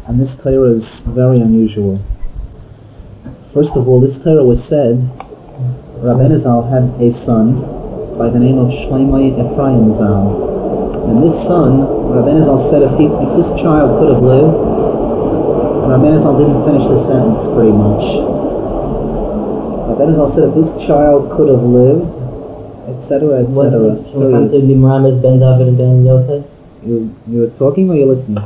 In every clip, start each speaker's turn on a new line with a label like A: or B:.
A: And this Torah is very unusual. First of all, this Torah was said, Rabbeinu Zal had a son by the name of Shlomo Ephraim Zal. And this son, Rabbeinu Zal said if this child could have lived, Rabbeinu Zal didn't finish the sentence pretty much. Rabbeinu Zal said if this child could have lived, etc., etc.
B: Ben David and Ben Yosef?
A: You're talking or you're listening?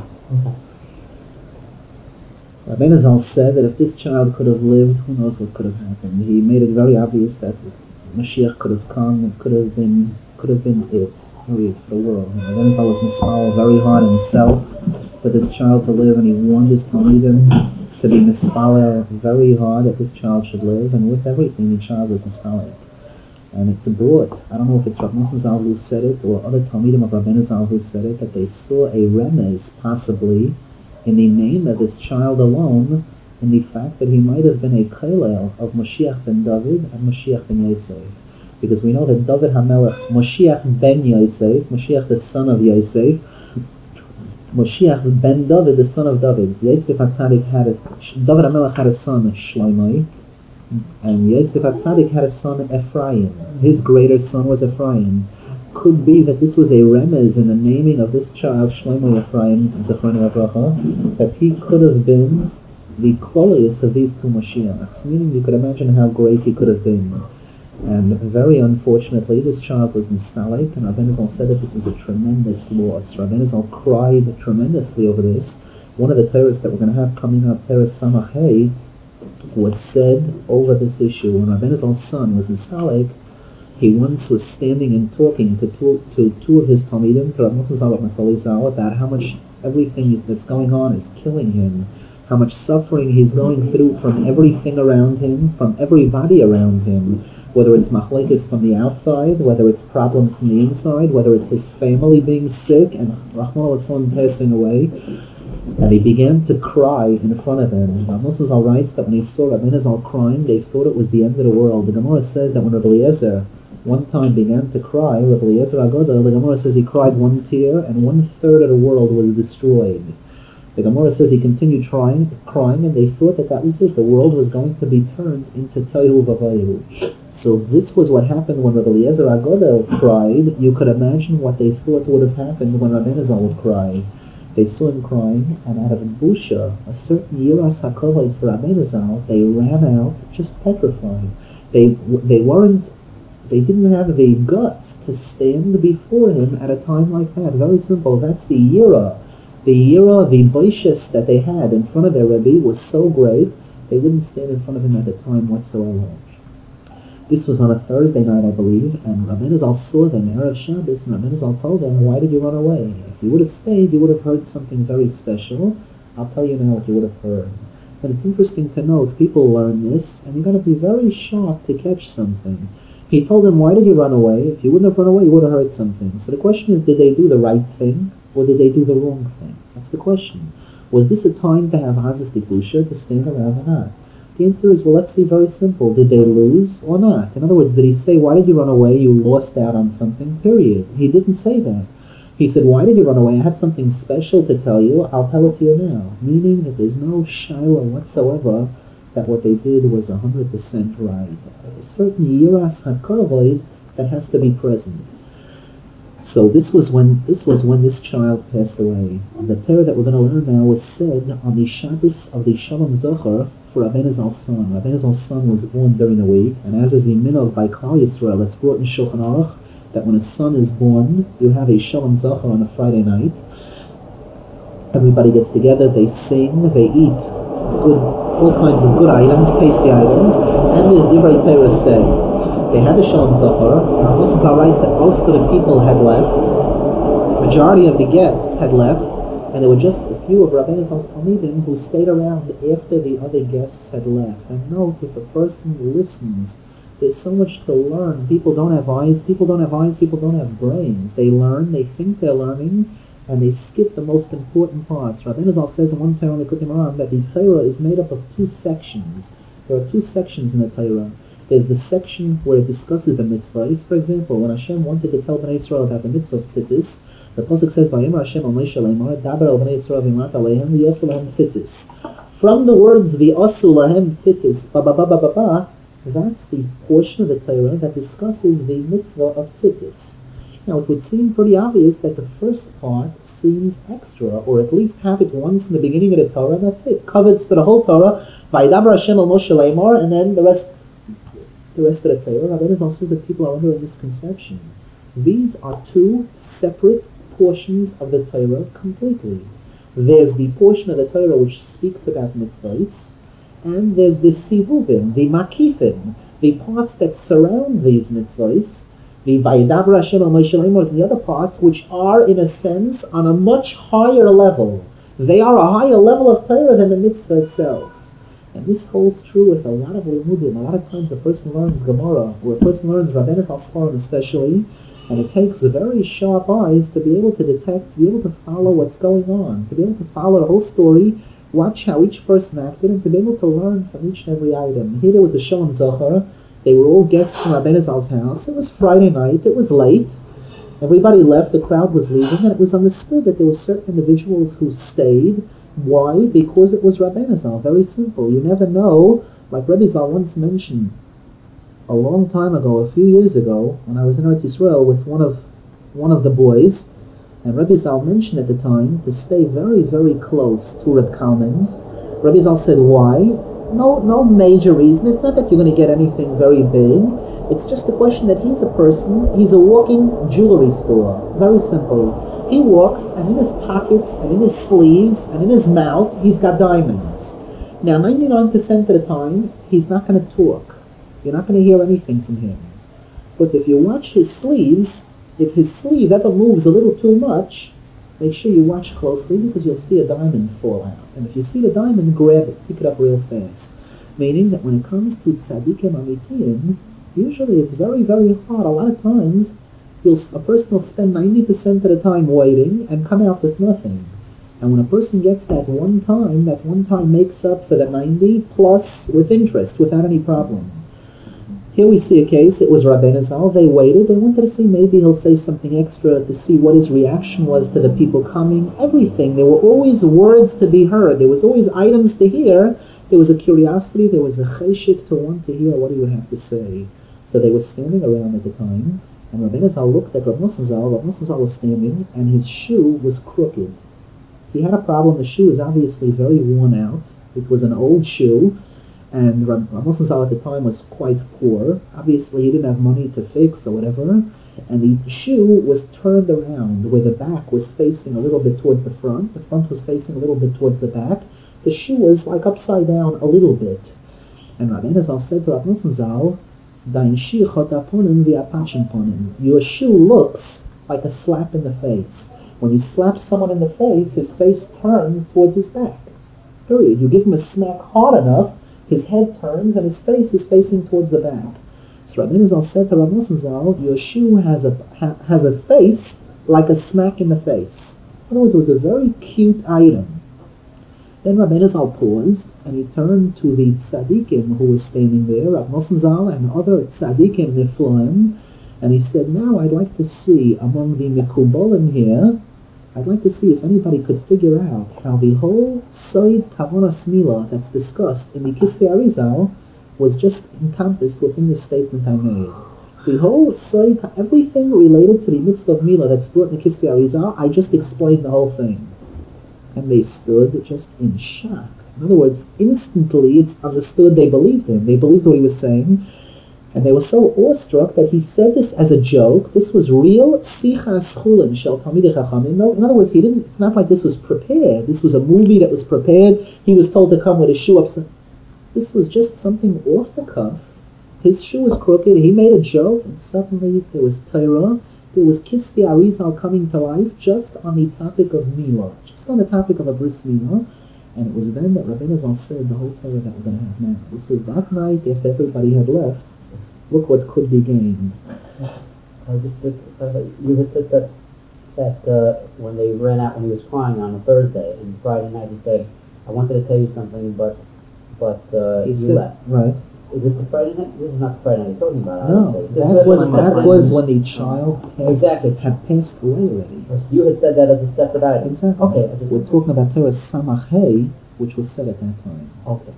A: Rabbeinu Zal said that if this child could have lived, who knows what could have happened. He made it very obvious that Mashiach could have come. It could have been it, period, for the world. Rabbeinu Zal was mispal very hard himself for this child to live, and he warned his Talmidim to be mispal very hard that this child should live, and with everything, the child was nostalgic. And it's brought, I don't know if it's Rav Nosson Zal who said it, or other Talmidim of Rabbeinu Zal who said it, that they saw a remez, possibly, in the name of this child alone, in the fact that he might have been a Kalel of Moshiach ben David and Moshiach ben Yosef. Because we know that David HaMelech, Moshiach ben Yosef, Moshiach the son of Yosef, Moshiach ben David, the son of David. Yosef HaTzadik David HaMelech had a son, Shlomo, and Yosef HaTzadik had a son, Ephraim. His greater son was Ephraim. Could be that this was a remez in the naming of this child, Shlomo Ephraim, Zechronu Livracha, that he could have been the klolius of these two Mashiachs, meaning you could imagine how great he could have been. And very unfortunately, this child was nostalgic, and Rabbeinu Zal said that this was a tremendous loss. Rabbeinu Zal cried tremendously over this. One of the Torahs that we're going to have coming up, Torah Samach Hey, was said over this issue. When Rabbeinu Zal's son was nostalgic, he once was standing and talking to two of his Talmidim, to Rav Nosson Zal and Rav Zal, about how much everything that's going on is killing him, how much suffering he's going through from everything around him, from everybody around him, whether it's machlekes from the outside, whether it's problems from the inside, whether it's his family being sick and Rahman al passing away. And he began to cry in front of them. Rav Nosson Zal writes that when he saw Rabbeinu Zal crying, they thought it was the end of the world. The Gemara says that when Rabbi Eliezer one time began to cry, Rabbi Eliezer Agadol, the Gemara says he cried one tear and 1/3 of the world was destroyed. The Gemara says he continued crying, and they thought that was it. The world was going to be turned into Tohu Vavohu. So this was what happened when Rabbi Eliezer Agadol cried. You could imagine what they thought would have happened when Rabbeinu Zal would cry. They saw him crying, and out of Busha, a certain Yiras HaKavod for Rabbeinu Zal, they ran out just petrified. They didn't have the guts to stand before him at a time like that. Very simple. That's the Yira. The Boishas that they had in front of their Rebbe was so great, they wouldn't stand in front of him at the time whatsoever. This was on a Thursday night, I believe, and Rabbeinu Zal saw them, Erev Shabbos, and Rabbeinu Zal told them, why did you run away? If you would have stayed, you would have heard something very special. I'll tell you now what you would have heard. But it's interesting to note, people learn this, and you've got to be very sharp to catch something. He told them, why did you run away? If you wouldn't have run away, you would have heard something. So the question is, did they do the right thing, or did they do the wrong thing? That's the question. Was this a time to have Hazas Dikdusha, to stand around or not? The answer is, well, let's see, very simple. Did they lose or not? In other words, did he say, why did you run away? You lost out on something, period. He didn't say that. He said, why did you run away? I had something special to tell you. I'll tell it to you now. Meaning that there's no shaila whatsoever that what they did was 100% right. A certain Yiras HaKavod that has to be present. So this was when this child passed away. The Torah that we're going to learn now was said on the Shabbos of the Shalom Zachar for Rabbeinu Zal's son. Rabbeinu Zal's son was born during the week, and as is the minhag by Klal Yisrael, it's brought in Shulchan Aruch that when a son is born, you have a Shalom Zachar on a Friday night. Everybody gets together, they sing, they eat all kinds of good items, tasty items, and there's Divrei Torah said. They had the Shalom Zachar. Rav Nosson Zal writes that most of the people had left, majority of the guests had left, and there were just a few of Rabbeinu Zal's Talmidim who stayed around after the other guests had left. And note, if a person listens, there's so much to learn. People don't have eyes, people don't have brains. They learn, they think they're learning, and they skip the most important parts. Rabbeinu Zal says in one Torah on the Likutei Moharan that the Torah is made up of two sections. There are two sections in the Torah. There's the section where it discusses the mitzvahs. For example, when Hashem wanted to tell Bnei Israel about the mitzvah of tzitzis, The pasuk says, "Vayimar Hashem al Moshe leimar, daber al bnei Yisrael v'imart alehem v'yosu lahem tzitzis." From the words "v'yosu lahem tzitzis," that's the portion of the Torah that discusses the mitzvah of tzitzis. Now, it would seem pretty obvious that the first part seems extra, or at least have it once in the beginning of the Torah. That's it. Covers for the whole Torah. Vaydaber Hashem al Moshe leimar, and then the rest of the Torah. Rabbi Nizal says that people are under a misconception. These are two separate portions of the Torah completely. There's the portion of the Torah which speaks about mitzvahs, and there's the sivuvim, the makifim, the parts that surround these mitzvahs. The Vayidaber Hashem al Moshe leimar and the other parts which are, in a sense, on a much higher level. They are a higher level of Torah than the mitzvah itself. And this holds true with a lot of limudim. A lot of times a person learns Gemara, or a person learns Rabbeinu Sfarim especially, and it takes very sharp eyes to be able to detect, to be able to follow what's going on, to be able to follow the whole story, watch how each person acted, and to be able to learn from each and every item. Here there was a Shalom Zachar. They were all guests in Rabbeinu Zal's house. It was Friday night. It was late. Everybody left. The crowd was leaving, and it was understood that there were certain individuals who stayed. Why? Because it was Rabbeinu Zal. Very simple. You never know. Like Rebbe Zal once mentioned a long time ago, a few years ago, when I was in Eretz Yisrael with one of the boys, and Rebbe Zal mentioned at the time to stay very, very close to Reb Kalman. Rebbe Zal said, why? No major reason. It's not that you're going to get anything very big. It's just a question that he's a walking jewelry store. Very simple. He walks, and in his pockets, and in his sleeves, and in his mouth, he's got diamonds. Now, 99% of the time, he's not going to talk. You're not going to hear anything from him. But if you watch his sleeves, if his sleeve ever moves a little too much, make sure you watch closely, because you'll see a diamond fall out. And if you see the diamond, grab it, pick it up real fast. Meaning that when it comes to tzaddikim amitiyim, usually it's very, very hard. A lot of times, a person will spend 90% of the time waiting and come out with nothing. And when a person gets that one time makes up for the 90 plus with interest, without any problem. Here we see a case. It was Rabbeinu Zal. They waited. They wanted to see maybe he'll say something extra, to see what his reaction was to the people coming. Everything. There were always words to be heard. There was always items to hear. There was a curiosity. There was a cheshik to want to hear what he would have to say. So they were standing around at the time. And Rabbeinu Zal looked at Rav Nosson Zal. Rav Nosson Zal was standing, and his shoe was crooked. He had a problem. The shoe was obviously very worn out. It was an old shoe, and Rav Nosson Zal at the time was quite poor. Obviously, he didn't have money to fix or whatever, and the shoe was turned around, where the back was facing a little bit towards the front was facing a little bit towards the back. The shoe was like upside down a little bit. And Rabbeinu Zal said to Rav Nosson Zal, your shoe looks like a slap in the face. When you slap someone in the face, his face turns towards his back. Period. You give him a smack hard enough, his head turns and his face is facing towards the back. So Rabbeinu Zal said to Rav Nosson Zal, your shoe has a face like a smack in the face. In other words, it was a very cute item. Then Rabbeinu Zal paused, and he turned to the tzaddikim who was standing there, Rav Nosson Zal and other tzaddikim niflaim, and he said, now I'd like to see among the mikubolim here, I'd like to see if anybody could figure out how the whole Soid Kavonas Milah that's discussed in the Kisvei Arizal was just encompassed within the statement I made. The whole Soid, everything related to the mitzvah of Milah that's brought in the Kisvei Arizal, I just explained the whole thing. And they stood just in shock. In other words, instantly it's understood they believed him. They believed what he was saying. And they were so awestruck that he said this as a joke. This was real sichas chulin shel talmidei chachamim. In other words, it's not like this was prepared. This was a movie that was prepared. He was told to come with his shoe up. This was just something off the cuff. His shoe was crooked. He made a joke, and suddenly there was Torah. There was Kisvei Arizal coming to life just on the topic of Milah. On the topic of a bris milah, and it was then that Rabbeinu Zal said the whole Torah that we're going to have now. This was that night after everybody had left. Look what could be gained.
B: You had said that when they ran out, when he was crying on a Thursday, and Friday night he said, I wanted to tell you something, but
A: he
B: you
A: said,
B: left.
A: Right.
B: Is this the Friday night? This is not the Friday night you're talking about,
A: No,
B: obviously. This
A: that was when the child
B: Exactly.
A: had passed away already.
B: So you had said that as a separate item.
A: Exactly.
B: Okay.
A: We're talking about Torah Samach Hey, which was said at that time.
B: Okay.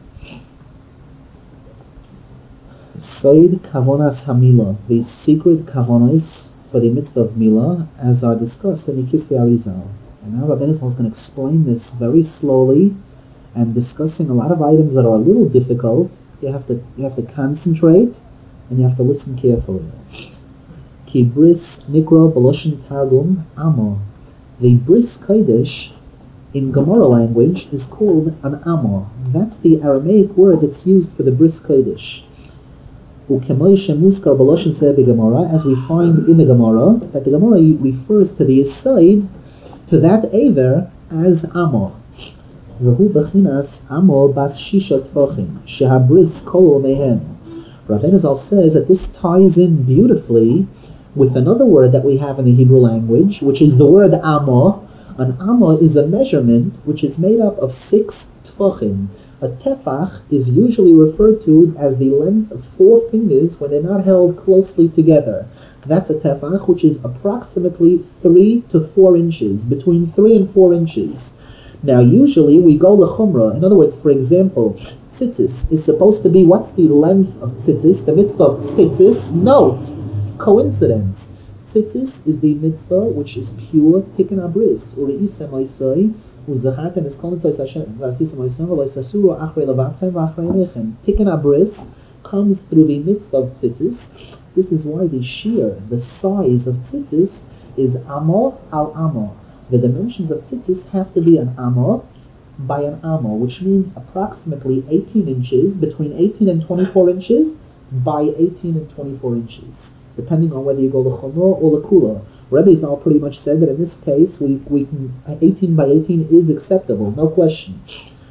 A: Soid Kavonas Hamila, the secret Kavonas for the mitzvah of Milah, as are discussed in the Kisvei Arizal. And now Rabbi Nizal is going to explain this very slowly and discussing a lot of items that are a little difficult. You have to concentrate and you have to listen carefully. Ki bris nikra b'loshen targum amo. The bris kodesh in Gemara language is called an amo. That's the Aramaic word that's used for the bris kodesh. Ukemoishe muskar b'loshen zeh b'Gemara, as we find in the Gemara, that the Gemara refers to the aside, to that aver, as amo. V'hu b'chinas amo bas shisha tfachim shehabris kol mehem. Rav Nizal says that this ties in beautifully with another word that we have in the Hebrew language, which is the word amo. An amo is a measurement which is made up of 6 tfachim. A tefach is usually referred to as the length of 4 fingers when they're not held closely together. That's a tefach, which is approximately 3 to 4 inches, between 3 and 4 inches. Now, usually we go l'chumrah. In other words, for example, tzitzis is supposed to be, what's the length of tzitzis? The mitzvah of tzitzis, note, coincidence. Tzitzis is the mitzvah which is pure tikkun abris, ure'isa ma'isai, u'zachartem eskol mitzvah Hashem, v'asisa ma'isai, v'asasuru achrei levavchem v'achrei nechem. Tikkun abris comes through the mitzvah of tzitzis. This is why the shear, the size of tzitzis, is amo al amo. The dimensions of tzitzis have to be an amo by an amo, which means approximately 18 inches, between 18 and 24 inches, by 18 and 24 inches, depending on whether you go l'chumrah or l'kula. Rebbe Zal pretty much said that in this case, we can 18 by 18 is acceptable, no question.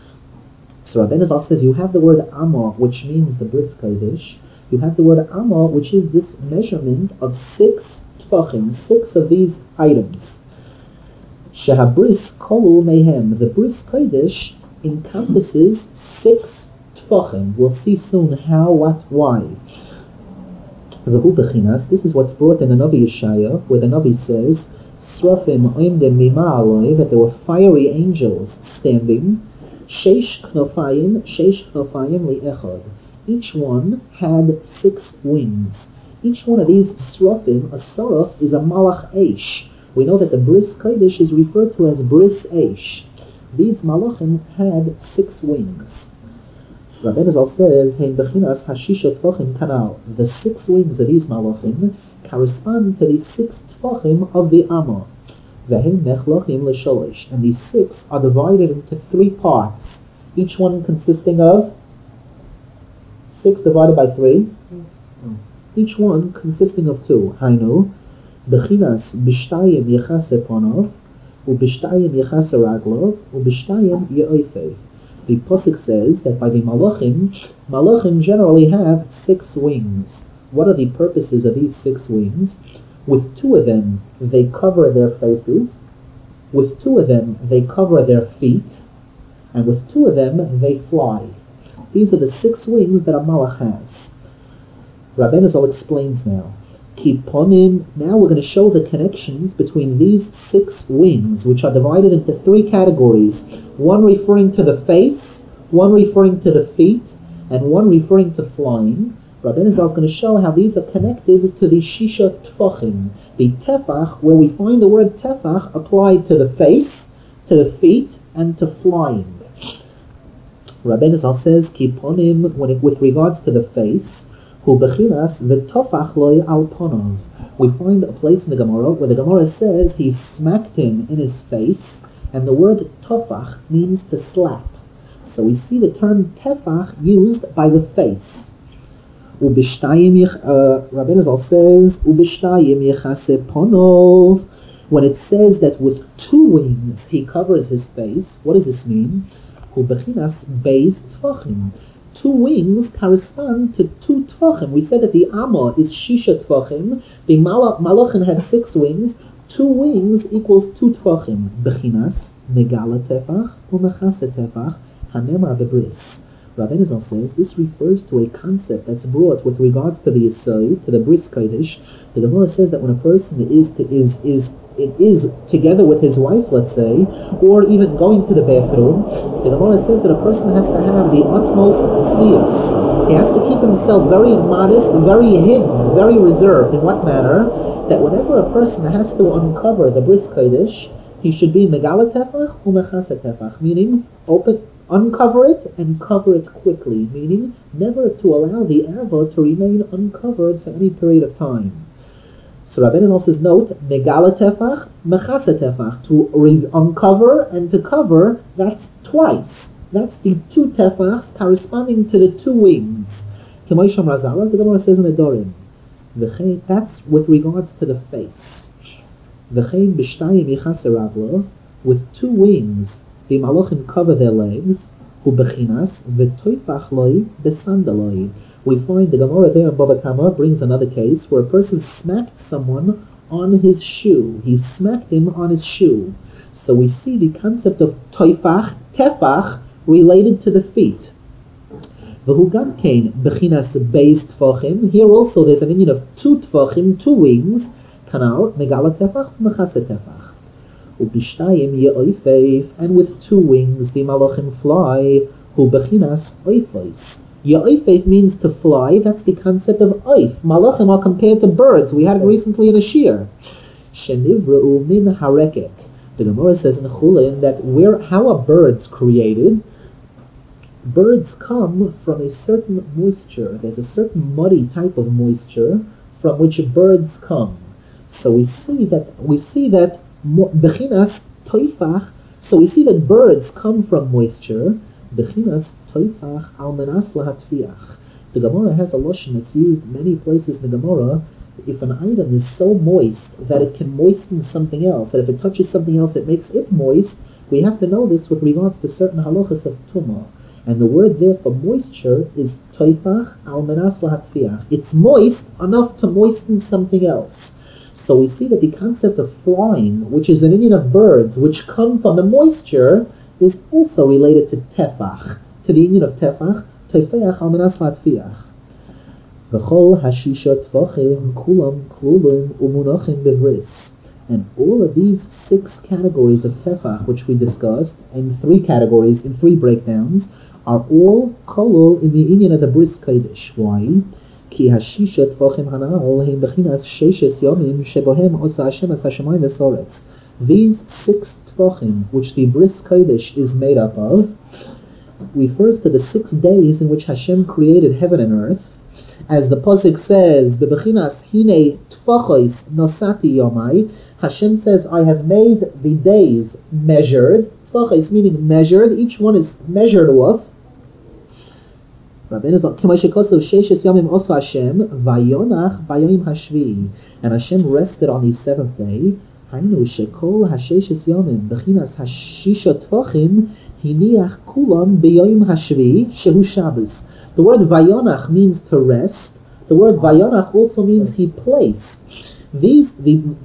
A: So Rabbi Nizal says you have the word amo, which means the bris kodesh. You have the word amo, which is this measurement of 6 tfachim, 6 of these items. Shehabris kolu mehem. The bris kodesh encompasses 6 tfachim. We'll see soon how, what, why. V'hu b'chinas. This is what's brought in the Navi Yeshaya, where the Navi says, Srafim oimdem mima aloi, that there were fiery angels standing. Sheish knofayim li'echad. Each one had 6 wings. Each one of these srafim, a saraf, is a malach eish. We know that the bris kodesh is referred to as bris eish. These malachim had 6 wings. Rabbi Nizal says, Hein bechinas hashisha tfachim kanal. The 6 wings of these malachim correspond to the 6 tfachim of the Amma. Ve'hein nechlachim l'sholish. And these 6 are divided into 3 parts, each one consisting of 6 divided by 3. Each one consisting of 2. Hainu, bechinas b'shtayim yechase ponov, u'b'shtayim yechase raglov, u'b'shtayim ye'oifev. The Pasuk says that by the Malachim generally have 6 wings. What are the purposes of these 6 wings? With 2 of them, they cover their faces. With 2 of them, they cover their feet. And with 2 of them, they fly. These are the 6 wings that a Malach has. Rabbi Nizal explains now. Kiponim. Now we're going to show the connections between these 6 wings, which are divided into 3 categories. One referring to the face, one referring to the feet, and one referring to flying. Rabbi Nizal is going to show how these are connected to the shisha tfachim, the tefach, where we find the word tefach applied to the face, to the feet, and to flying. Rabbi Nizal says, Kiponim, with regards to the face, hu bechinas v'tofach loy al ponov. We find a place in the Gemara where the Gemara says he smacked him in his face, and the word tofach means to slap. So we see the term tefach used by the face. Rabbi Nizal says, Ubishtayim yechase ponov. When it says that with 2 wings he covers his face, what does this mean? Hu bechinas beis tfachim. 2 wings correspond to 2 tfachim. We said that the Amma is shisha tfachim. The Malachim had 6 wings. 2 wings equals 2 tfachim. Bechinas megala tefach umechase tefach hanemar bebris. Rabbi Nizal says this refers to a concept that's brought with regards to the Yisai, to the Bris Kodesh. The Gemara says that when a person is together with his wife, let's say, or even going to the bathroom, the Gemara says that a person has to have the utmost tznius. He has to keep himself very modest, very hidden, very reserved. In what manner? That whenever a person has to uncover the Bris Kodesh, he should be megala tefach or mechasa tefach, meaning uncover it and cover it quickly, meaning never to allow the erva to remain uncovered for any period of time. So Rabbi Nizal says, note, megala tefach, mechasa tefach, to uncover and to cover, that's twice. That's the two tefachs corresponding to the two wings. K'moisham Razal, as the Gemara says in Adorim. That's with regards to the face. V'chein b'shtayim yichasa ravlo, with two wings, the malachim cover their legs, hu bechinas v'toifach loi besandaloi. We find the Gemara there in Baba Kama brings another case where a person smacked someone on his shoe. He smacked him on his shoe. So we see the concept of toifach, tefach, related to the feet. V'hu gam kein bechinas beis tfachim. Here also there's an union of two tfachim, two wings. Kanal megala tefach, mechasa tefach. Ubishtayim ye'oifeif, and with two wings the malachim fly. Hu bechinas oifeis. Ye'oifeif means to fly. That's the concept of oif. Malachim are compared to birds. We had it recently in a shir. Shenivru min harekek. The Gemara says in Chulin that how are birds created? Birds come from a certain moisture. There's a certain muddy type of moisture from which birds come. So we see that bechinas toifach. So we see that birds come from moisture. Bechinas toifach almanas lahatfiach. The Gemara has a lashon that's used many places in the Gemara. If an item is so moist that it can moisten something else, that if it touches something else it makes it moist, we have to know this with regards to certain halachas of tumah. And the word there for moisture is toifach almanas lahatfiach. It's moist enough to moisten something else. So we see that the concept of flying, which is an union of birds, which come from the moisture, is also related to tefach, to the union of tefach, toifach almanas lahatfiach. V'chol hashisha tvachim kulam klulin umunachim bevris. And all of these 6 categories of tefach, which we discussed, in 3 categories, in 3 breakdowns, are all kolol in the union of the Bris Kodesh. Why? Ki hashisha tvachim hanal heim bechinas sheishes yomim shebohem osa Hashem as hashemayim v'soretz. These 6 tvachim, which the Bris Kodesh is made up of, refers to the 6 days in which Hashem created heaven and earth. As the Pasuk says, bebechinas hine tfachos nosati yomai, Hashem says, I have made the days measured. Tfachos meaning measured. Each one is measured off. And Hashem rested on the 7th day. The word vayonach means to rest. The word vayonach also means he placed. Hashem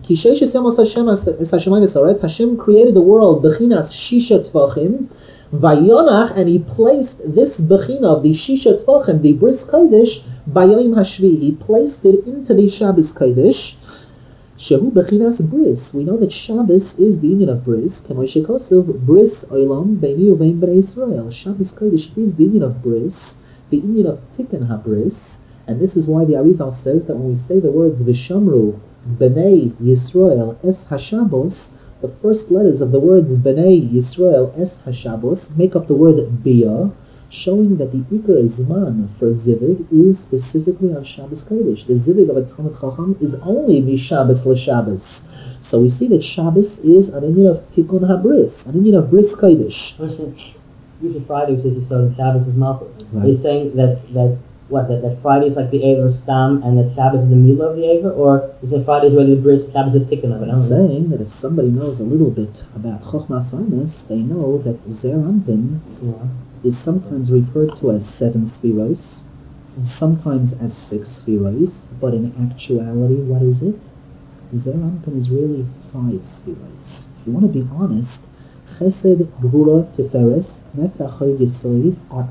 A: created the world bechinas shisha tvachim, vayonach, and he placed this bechina of the shisha tvachim, the Bris Kodesh, bayom hashvi. He placed it into the Shabbos Kodesh. Shehu bechinas bris. We know that Shabbos is the union of bris. K'moshe kosev bris olam beini uvein bnei Israel. Shabbos Kodesh is the union of bris, the union of tikkun habris. And this is why the Arizal says that when we say the words Vishamru B'nai Yisrael Es HaShabbos, the first letters of the words B'nai Yisrael Es HaShabbos make up the word Biyah, showing that the Ikar Zman for Zivig is specifically on Shabbos Kodesh. The Zivig of a Talmud Chacham is only Mishabbos LeShabbos. So we see that Shabbos is an union of Tikkun HaBris, an union of Bris Kodesh.
B: Usually Friday says you saw Shabbos is Malchus.
A: Right.
B: Are you saying that Friday is like the Aver Stam and that Shabbos is the Milah of the Aver? Or is it Friday is really the Bris, Shabbos is the Tikkun of it?
A: I'm saying that if somebody knows a little bit about Chochmas Omes, they know that Zer Anpin is sometimes referred to as 7 Sfiros, and sometimes as 6 Sfiros, but in actuality, what is it? Zer Anpin is really 5 Sfiros. If you want to be honest, Chesed, Gvura, Tiferes, Netzach Chayid Yisoid are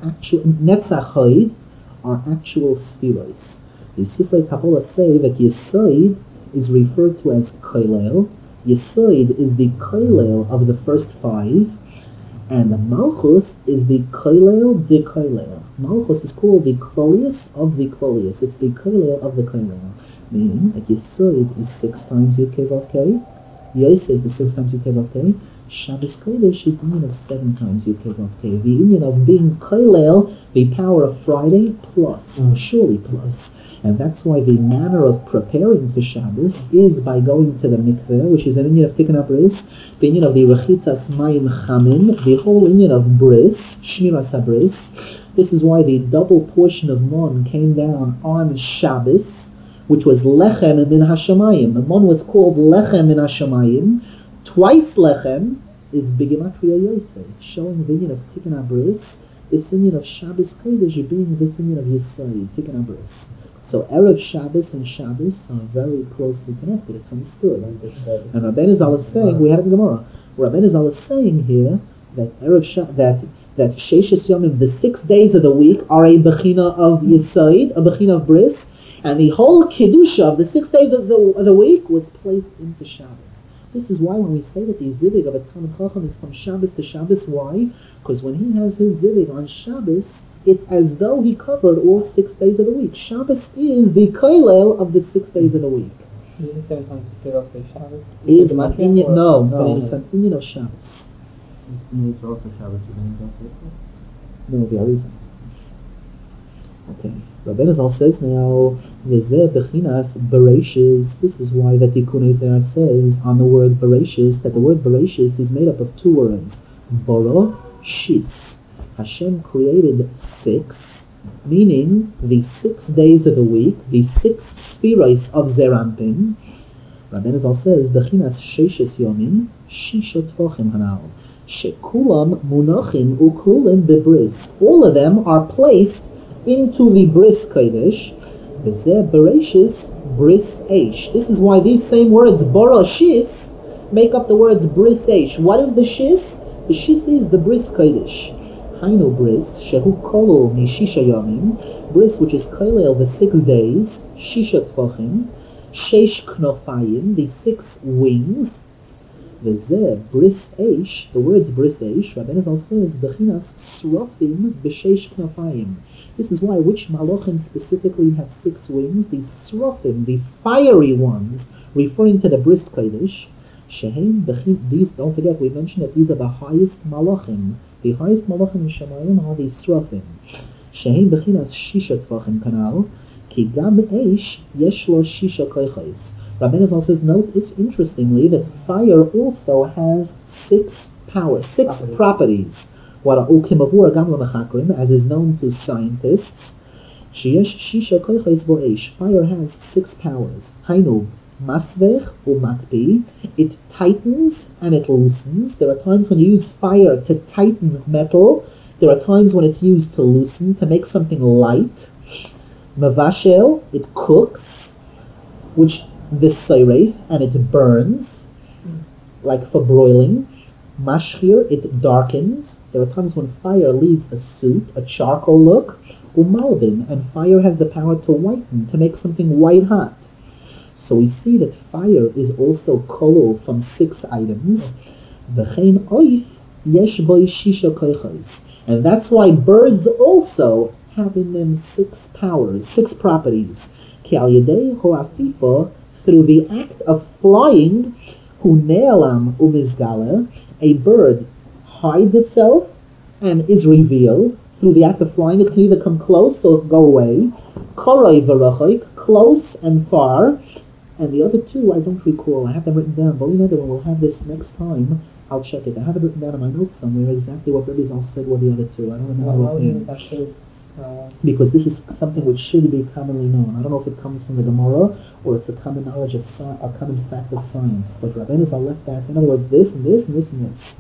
A: actual spheros. The Sifrei Kabbalah say that Yisoid is referred to as Koilel. Yisoid is the Koilel of the first five, and the Malchus is the Koilel de Koilel. Malchus is called the Klolius of the Klolius. It's the Koilel of the Koilel. Meaning that Yisoid is 6 times Yud Kei Vav Kei, Yosef is 6 times Yud Kei Vav Kei, Shabbos Kodesh is the meaning of 7 times Yud Kei Vav Kei. The union of being Koilel, the power of Friday, plus, surely plus. And that's why the manner of preparing for Shabbos is by going to the mikveh, which is an union of Tikkun HaBris, the union of the Rechitzas Mayim Chamin, the whole union of Bris, Shmiras HaBris. This is why the double portion of Mon came down on Shabbos, which was Lechem min Hashamayim. The Mon was called Lechem min Hashamayim. Twice Lechem is Begematria Yosef, showing the union of Tikkun HaBris, this union of Shabbos Kodesh being this union of Yisrael, Tikkun HaBris. So Erev Shabbos and Shabbos are very closely connected. It's understood. And Rabbeinu Zal is saying, we have it in Gemara. Rabbeinu Zal is saying here that that Sheishes Yomim, the 6 days of the week, are a bechina of Yisrael, a bechina of Bris, and the whole kedusha of the 6 days of the week was placed into Shabbos. This is why when we say that the zivig of a Talmid Chacham is from Shabbos to Shabbos, why? Because when he has his zivig on Shabbos, it's as though he covered all 6 days of the week. Shabbos is the koilel of the 6 days of the week.
B: Is it 7 times Shabbos?
A: Is an inyan, no, it's an inyan of Shabbos.
C: Is also Shabbos
A: No, the Arizal. Okay. Rabbeinu Zal says now, V'zeh bechinas bereishis. This is why the Tikkun Ezra says on the word bereishis that the word bereishis is made up of 2 words, bara, shis. Hashem created 6, meaning the 6 days of the week, the 6 spheros of Zerampin. Rabbeinu Zal says, bechinas sheishes yomin, shisha tvochim hanal. Shekulam munachim uklulim bebris. All of them are placed into the bris kodesh. V'zeh bereishis bris eish. This is why these same words bara shis make up the words bris eish. What is the shis? The shis is the bris kodesh. Hainu bris shehu kolol mi shisha yomim. Bris, which is kolel the 6 days. Shisha tvochim. Sheish knofayim, the 6 wings. V'zeh bris eish. The words bris eish, Rabbeinu Zal says bechinas srofim b'sheish knofayim. This is why which malachim specifically have 6 wings? The srofim, the fiery ones, referring to the bris kodesh. Shehem bechin. These, don't forget, we mentioned that these are the highest malachim. The highest malachim in Shemayim are the srofim. Shehem bechinas shisha tvachim kanal. Ki gam eish yesh lo shisha koichos. Rabbeinu Zal says, note this interestingly, that fire also has 6 powers, 6 properties. What are ukimavur gam lemachakrim, as is known to scientists. Sheyesh shisha koichos bo eish. Fire has 6 powers. Hainu masvech umakpi. It tightens and it loosens. There are times when you use fire to tighten metal. There are times when it's used to loosen, to make something light. Mavashel, it cooks, which v'sayref, and it burns, like for broiling. Mashchir, it darkens. There are times when fire leaves a suit, a charcoal look. Umalbin, and fire has the power to whiten, to make something white hot. So we see that fire is also kolol from 6 items. V'chein oif yesh boi shisha koichos. And that's why birds also have in them 6 powers, 6 properties. Ki al yedei ho'afifa, through the act of flying, hu ne'elam umizgala, a bird hides itself and is revealed. Through the act of flying, it can either come close or go away. Koroi v'rachoik, close and far. And the other 2 I don't recall. I have them written down, but you know that when we'll have this next time, I'll check it. I have it written down in my notes somewhere exactly what Rabbi Zal said were the other 2. I don't remember offhand. Because this is something which should be commonly known. I don't know if it comes from the Gemara or it's a common knowledge of a common fact of science. But Rabbeinu Zal left that. In other words, this and this and this and this.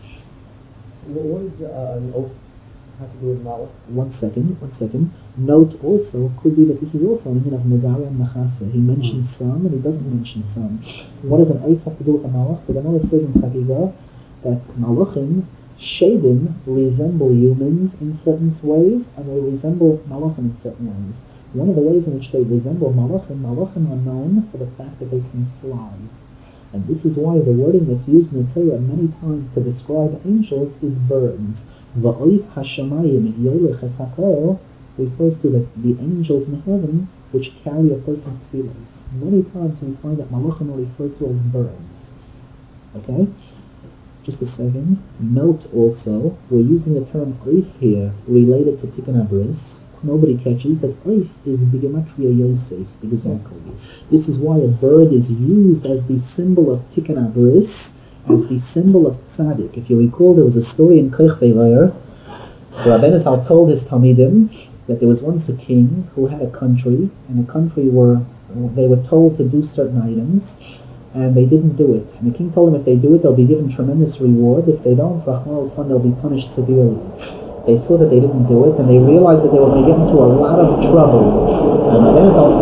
C: What is an oath have to do with Malach?
A: One second. Note also could be that this is also an union of Megara and Machase. He mentions some and he doesn't mention some. What does an oath have to do with a Malach? The Gemara says in Chagiga that Malachim, Shadim, resemble humans in certain ways, and they resemble Malachim in certain ways. One of the ways in which they resemble Malachim are known for the fact that they can fly. And this is why the wording that's used in the Torah many times to describe angels is birds. Va'oif hashamayim yoylech hasakol refers to the angels in heaven which carry a person's tefillahs. Many times we find that Malachim are referred to as birds. Okay? Just a second. Note also, we're using the term oif here related to Tikkun Abris. Nobody catches that oif is Bigematria Yosef, exactly. This is why a bird is used as the symbol of Tikkun Abris, as the symbol of tzaddik. If you recall, there was a story in Koich Veiler. Rabbeinu Zal told his Talmidim that there was once a king who had a country, and the country they were told to do certain items, and they didn't do it. And the king told them if they do it, they'll be given tremendous reward. If they don't, Rahman al-San, they'll be punished severely. They saw that they didn't do it, and they realized that they were going to get into a lot of trouble. And Rabbeinu Zal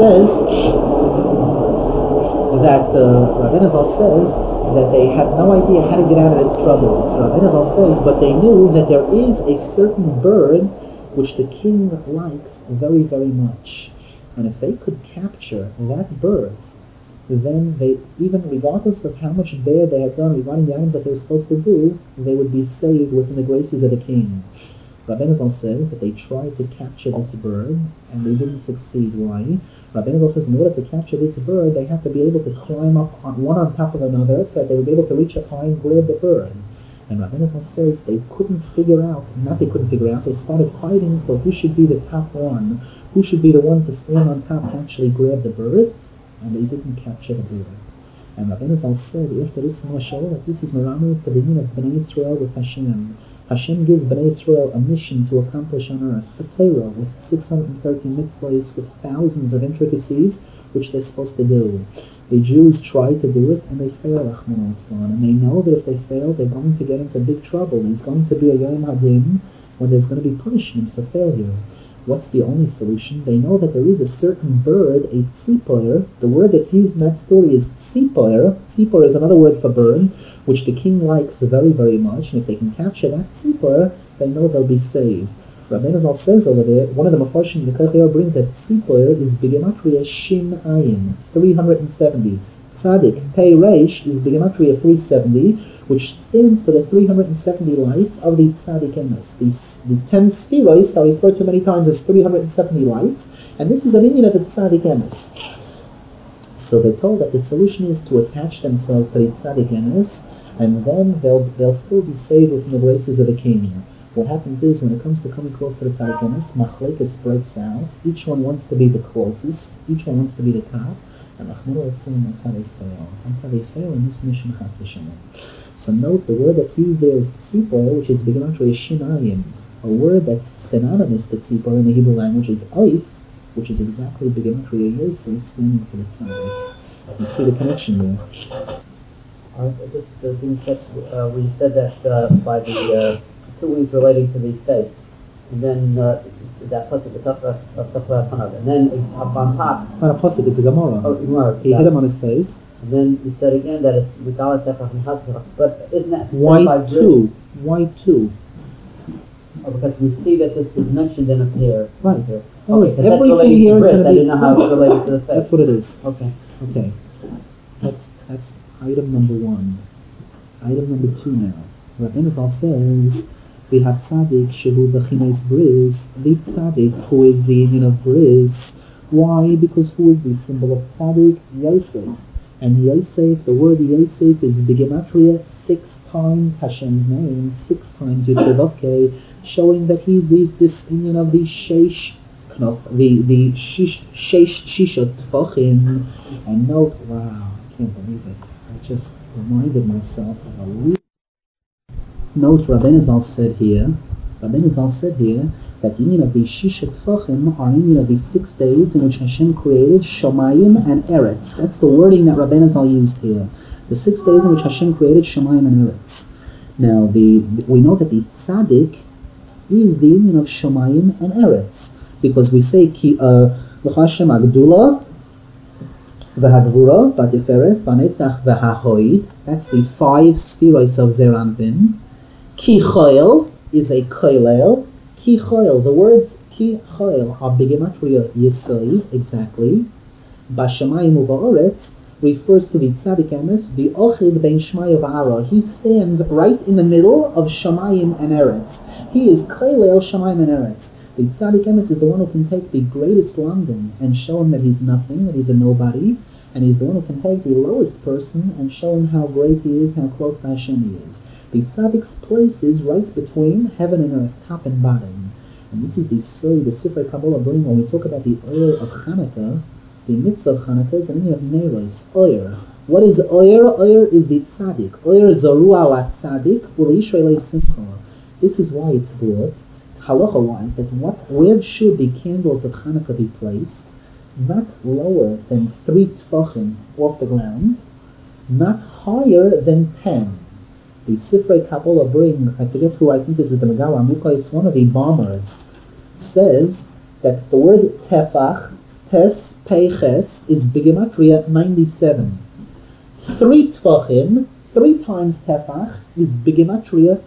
A: says that they had no idea how to get out of this trouble. So Rabbeinu Zal says, but they knew that there is a certain bird which the king likes very, very much. And if they could capture that bird, then they, even regardless of how much bad they had done regarding the items that they were supposed to do, they would be saved within the graces of the king. Rabbeinu Zal says that they tried to capture this bird, and they didn't succeed. Why? Rabbeinu Zal says in order to capture this bird, they have to be able to climb up one on top of another, so that they would be able to reach up high and grab the bird. And Rabbeinu Zal says they started fighting for who should be the top one, who should be the one to stand on top to actually grab the bird, and they didn't capture the bird. And Rabbeinu Zal said after this mashal that this is Meramis to the union of Bnei Israel with Hashem. Hashem gives Bnei Israel a mission to accomplish on earth, a Torah with 630 mitzvahs with thousands of intricacies which they're supposed to do. The Jews try to do it and they fail, Rahman al-Islam, and they know that if they fail they're going to get into big trouble. There's going to be a Yom Hadin when there's going to be punishment for failure. What's the only solution? They know that there is a certain bird, a tzipor. The word that's used in that story is tzipor. Tzipor is another word for bird, which the king likes very, very much. And if they can capture that tzipor, they know they'll be saved. Rabbeinu Zal says over there, one of the Mefarshim, the Koich brings that tzipor is Bigematria Shin Ayin, 370. Tzadik, Pei Reish, is Bigematria 370, which stands for the 370 lights of the Tzadik Emes. The 10 spheroids are referred to many times as 370 lights, and this is an union of the Tzadik Emes. So they're told that the solution is to attach themselves to the Tzadik Emes, and then they'll still be saved within the graces of the king. What happens is, when it comes to coming close to the Tzadik Emes, Machlekes breaks out. Each one wants to be the closest, each one wants to be the top, and that's how they fail. That's how they fail in this mission, Chas v'Shalom. So note the word that's used there is tzipor, which is Bigematria Shinayim. A word that's synonymous to tzipor in the Hebrew language is oif, which is exactly Bigematria Yosef, standing for the tzaddik. You see the connection there.
B: Just being said, we said that by the two wings relating to the face, and then that pasuk, the Tafra, and then up on top.
A: It's not a pasuk, it's a Gemara.
B: Oh, Gemara.
A: He hit him on his face.
B: And then he said again that it's V'dalat Tefach and Chazkach. But isn't that
A: Why
B: by
A: two? Why two?
B: Oh, because we see that this is mentioned in a pair.
A: Right.
B: Here.
A: Oh,
B: Okay, because that's
A: everything
B: related
A: here
B: to
A: is
B: wrist.
A: going to
B: I
A: be.
B: didn't know how it's related to the face.
A: That's what it is.
B: Okay.
A: Okay. That's item number one. Item number two now. Rabbeinu Zal says, the Hatzadik Shehu B'chines Bris, the Tzadik who is the union of Bris. Why? Because who is the symbol of Tzadik? Yosef. And Yosef, the word Yosef is Bigematria 6 times Hashem's name, 6 times Yud-Vavke, showing that he's this union of the Sheish Knopf, the Sheish Shishot Tfachim. And note, wow, I can't believe it. I just reminded myself of a real. Note, Rabbeinu Zal said here that the union of the Shisha Tfachim are union of the 6 days in which Hashem created Shamayim and Eretz. That's the wording that Rabbeinu Zal used here. The 6 days in which Hashem created Shamayim and Eretz. Now, we know that the Tzaddik is the union of Shamayim and Eretz, because we say Ki L'Chashem Agdula V'hagvura, v'atiferes, v'netzach, v'hahoid. That's the 5 spheros of Zeir Anpin. Ki choil is a koilel. Ki choil, the words ki choil are begematria yesod, exactly. Bashamayim u'ba'aretz refers to the tzaddik emes, the ochid ben shmaya v'ara. He stands right in the middle of Shamayim and Eretz. He is koilel Shamayim and Eretz. The tzaddik emes is the one who can take the greatest London and show him that he's nothing, that he's a nobody, and he's the one who can take the lowest person and show him how great he is, how close to Hashem he is. The tzaddik's place is right between heaven and earth, top and bottom. And this is the Sifrei Kabbalah bring when we talk about the oil of Hanukkah, the mitzvah of Hanukkah is the meaning of Neiros, oil. What is oil? Oil is the tzaddik. Oil zarua la tzaddik, u'leishrei simcha. This is why it's brought, halacha-wise, that where should the candles of Hanukkah be placed? Not lower than 3 tfachim off the ground, not higher than 10. The Sifrei Kabbalah bring, I forget who, I think this is the Megala Amukais, one of the bombers, says that the word tefach, tes, peiches, is begematria 97. 3 tfachim, 3 times tefach, is begematria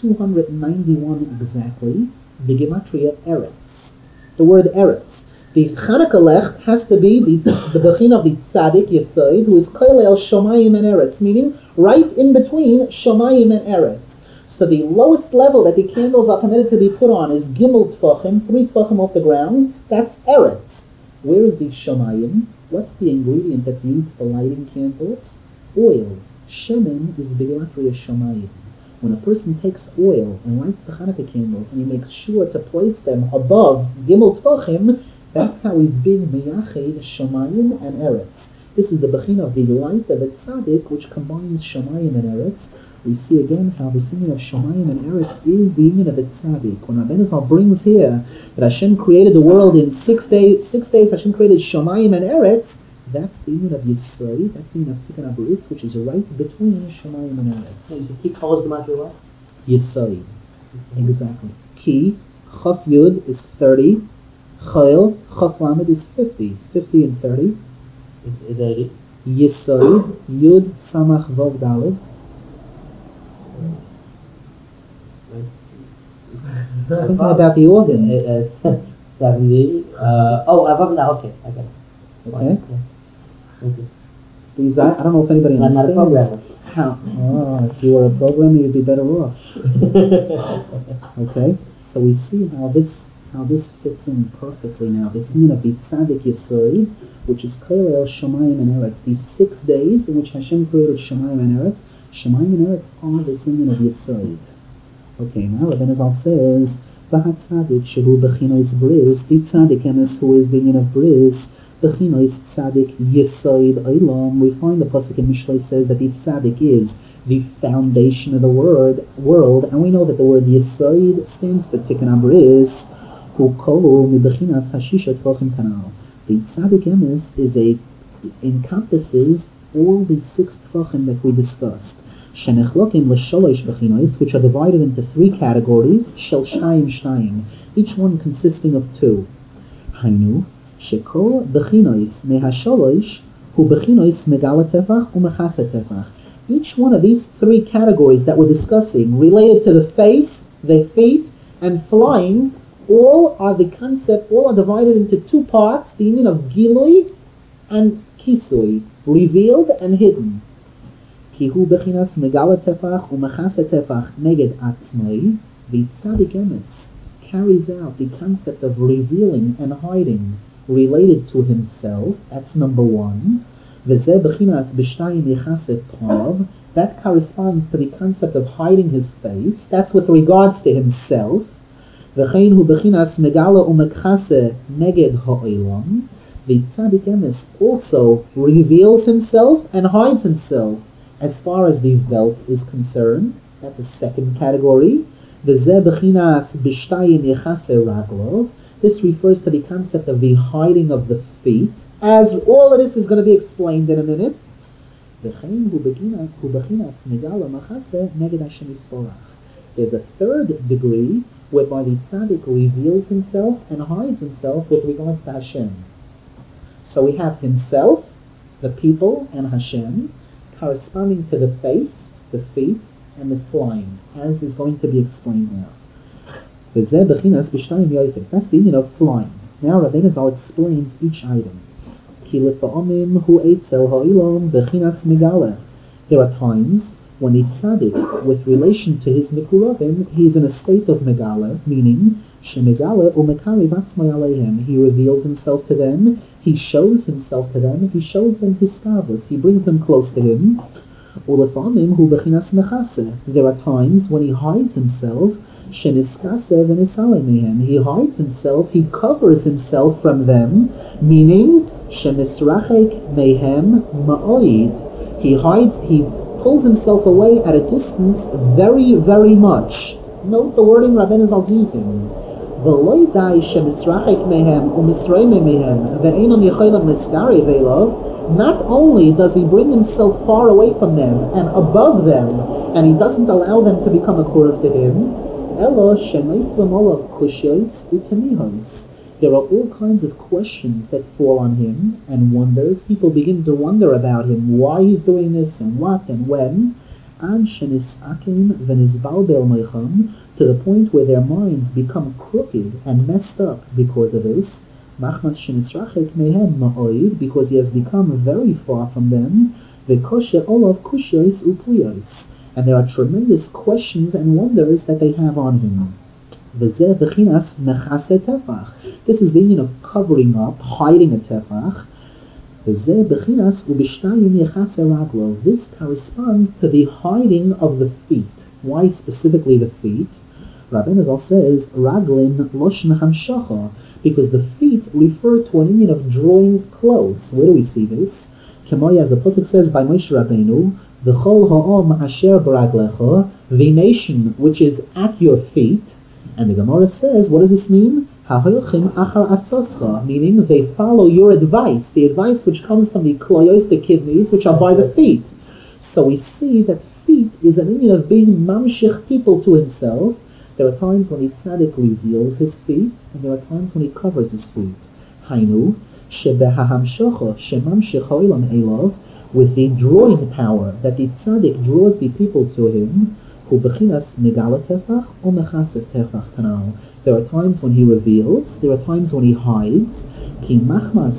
A: 291 exactly, begematria eretz. The word eretz. The Chanukah Lech has to be the bechin of the tzaddik yesod, who is koilel Shamayim and Eretz, meaning right in between Shamayim and Eretz. So the lowest level that the candles are permitted to be put on is gimel tfachim, 3 tfachim off the ground. That's Eretz. Where is the Shamayim? What's the ingredient that's used for lighting candles? Oil. Shemen is begematria Shamayim. When a person takes oil and lights the Hanukkah candles and he makes sure to place them above gimel tfachim, that's how he's being meyached Shamayim and Eretz. This is the bechin of the light of the tzaddik, which combines Shamayim and Eretz. We see again how the singing of Shamayim and Eretz is the union of the tzaddik. When Rabbeinu Zal brings here that Hashem created the world in 6 days, Hashem created Shamayim and Eretz, that's the union of Yisrael, that's the union of Tikkun Abris, which is right between Shamayim and Eretz.
B: So you keep calls the matter what?
A: Yisrael. Exactly. Ki, Chaf Yud is 30. Chayil, Chaf Lamed is 50. 50 and 30. Yisod, Yud, Samach, Vav, Daled. Thinking about the organs.
B: 70. Vav, okay, I got it.
A: Okay.
B: Yeah. Thank you.
A: These, I don't know if anybody
B: I'm
A: understands.
B: not a programmer.
A: How? Oh, if you were a programmer, you'd be better off. Okay. So we see how this fits in perfectly now. This union of the tzaddik yesod, which is koilel Shamayim and Eretz. These 6 days in which Hashem created Shamayim and Eretz are the union of yesod. Okay, now Rabbeinu Zal says, V'hat tzaddik shehu b'chinois bris, the tzaddik emes who is the union of bris, b'chinois tzaddik yesod olam. We find the pasuk in Mishlei says that the tzaddik is the foundation of the world, and we know that the word yesod stands for Tikkun Abris. The tzaddik emes encompasses all the 6 tfachim that we discussed, which are divided into 3 categories, shel shnayim shnayim, each one consisting of 2. Hainu shekol b'chinois mehasholosh hu b'chinois megala tefach u'mechase tefach. Each one of these 3 categories that we're discussing, related to the face, the feet, and flying, all are divided into 2 parts, the union of Gilui and Kisui, revealed and hidden. Kihu bechinas megala tefach umechase tefach neged atzmai. The tzaddik emes carries out the concept of revealing and hiding related to himself. That's number 1. V'zeh bechinas b'shtayim yechase prav. That corresponds to the concept of hiding his face. That's with regards to himself. V'chein hu bechinas megala umekchase neged ha'olam. The tzaddik emes also reveals himself and hides himself as far as the velt is concerned. That's a second category. V'zeh bechinas b'shtayim yechase raglo. This refers to the concept of the hiding of the feet, as all of this is going to be explained in a minute. V'chein hu bechinas megala machase neged Hashem yisborach. There's a third degree whereby the tzaddik reveals himself and hides himself with regards to Hashem. So we have himself the people and Hashem, corresponding to the face, the feet, and the flying, as is going to be explained now. That's the meaning of flying. Now Rabbeinu Zal explains each item. There are times when the tzaddik, with relation to his mikurabim, he is in a state of megala, meaning shemegala umekari vatzmai aleihem. He reveals himself to them, he shows himself to them, he shows them his stavus, he brings them close to him. Ulefamim hu bechinas mechase. There are times when he hides himself, sheniskase v'nisale mehem. He hides himself, he covers himself from them, meaning shenisrachek mehem ma'oid. He hides, he pulls himself away at a distance very, very much. Note the wording Rabbeinu Zal is using. V'lo dai shenisrachek mehem u'misreime mehem ve'enam yecholam niskari ve'lov. Not only does he bring himself far away from them and above them, and he doesn't allow them to become a kurv to him, elo sheneiflim olav kushyos u'temihos. There are all kinds of questions that fall on him and wonders. People begin to wonder about him, why he's doing this and what and when. Ad shenisakim v'nizbalbel meicham, to the point where their minds become crooked and messed up because of this. Machmas shenisrachek mehem ma'oid, because he has become very far from them. V'koshe olav kushos u'pliyos, and there are tremendous questions and wonders that they have on him. This is the meaning of covering up, hiding a tefach. This corresponds to the hiding of the feet. Why specifically the feet? Rabbeinu Zal says, Raglin loshn hamshacha, because the feet refer to an meaning of drawing close. Where do we see this? Kemoy, as the pasuk says by Moshe Rabbeinu, V'chol ha'om asher b'raglecha, the nation which is at your feet. And the Gemara says, what does this mean? Meaning they follow your advice, the advice which comes from the kloyos, the kidneys, which are by the feet. So we see that feet is an meaning of being mamshich people to himself. There are times when the tzaddik reveals his feet, and there are times when he covers his feet. Hainu, shebehahamshocha, shemamshich ha'olam elov, with the drawing power that the tzaddik draws the people to him. There are times when he reveals, there are times when he hides. Because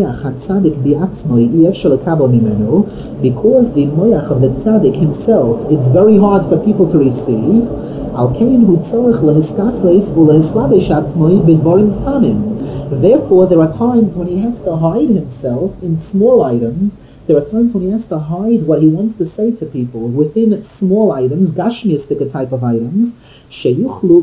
A: the moyach of the tzaddik himself, it's very hard for people to receive. Therefore, there are times when he has to hide himself in small items. There are times when he has to hide what he wants to say to people within small items, gashmiistic type of items, in order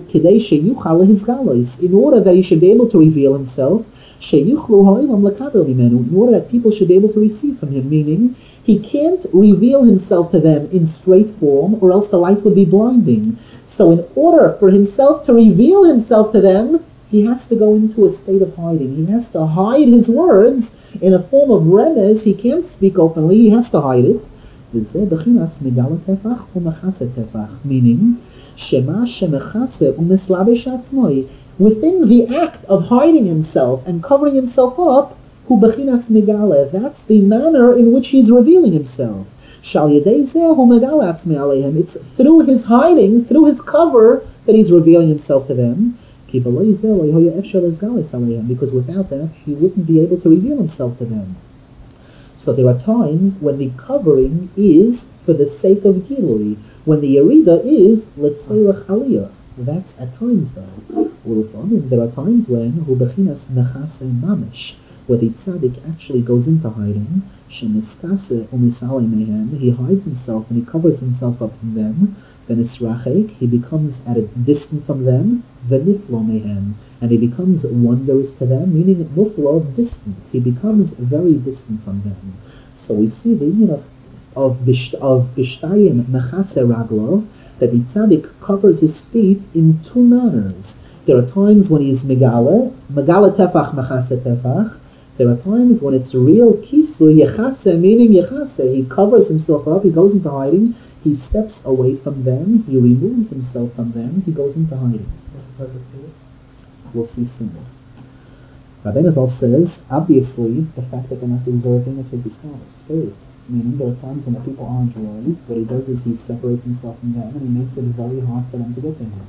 A: that he should be able to reveal himself, in order that people should be able to receive from him, meaning he can't reveal himself to them in straight form or else the light would be blinding. So in order for himself to reveal himself to them, he has to go into a state of hiding. He has to hide his words in a form of remez. He can't speak openly, he has to hide it. Meaning, within the act of hiding himself and covering himself up, that's the manner in which he's revealing himself. It's through his hiding, through his cover, that he's revealing himself to them. Because without that, he wouldn't be able to reveal himself to them. So there are times when the covering is for the sake of Gilui, when the Yerida is L'tzeirach Aliyah. That's at times though. There are times when Hubechinas Nechase Mamish, where the tzaddik actually goes into hiding. Sheniskase umisale mehem, he hides himself and he covers himself up from them. Then Israchek, he becomes at a distance from them. V'niflo mehem, and he becomes wondrous to them, meaning niflo, distant. He becomes very distant from them. So we see the meaning of Bishtayim Mechase Raglov, that the tzaddik covers his feet in two manners. There are times when he is Megala Tefach Mechase Tefach. There are times when it's real Kisu Yechase, meaning Yechase. He covers himself up, he goes into hiding, he steps away from them, he removes himself from them, he goes into hiding. We'll see soon. Rabbeinu Zal says, obviously, the fact that they're not deserving of his Iskaros, faith. Meaning there are times when the people aren't right. What he does is he separates himself from them and he makes it very hard for them to get to him.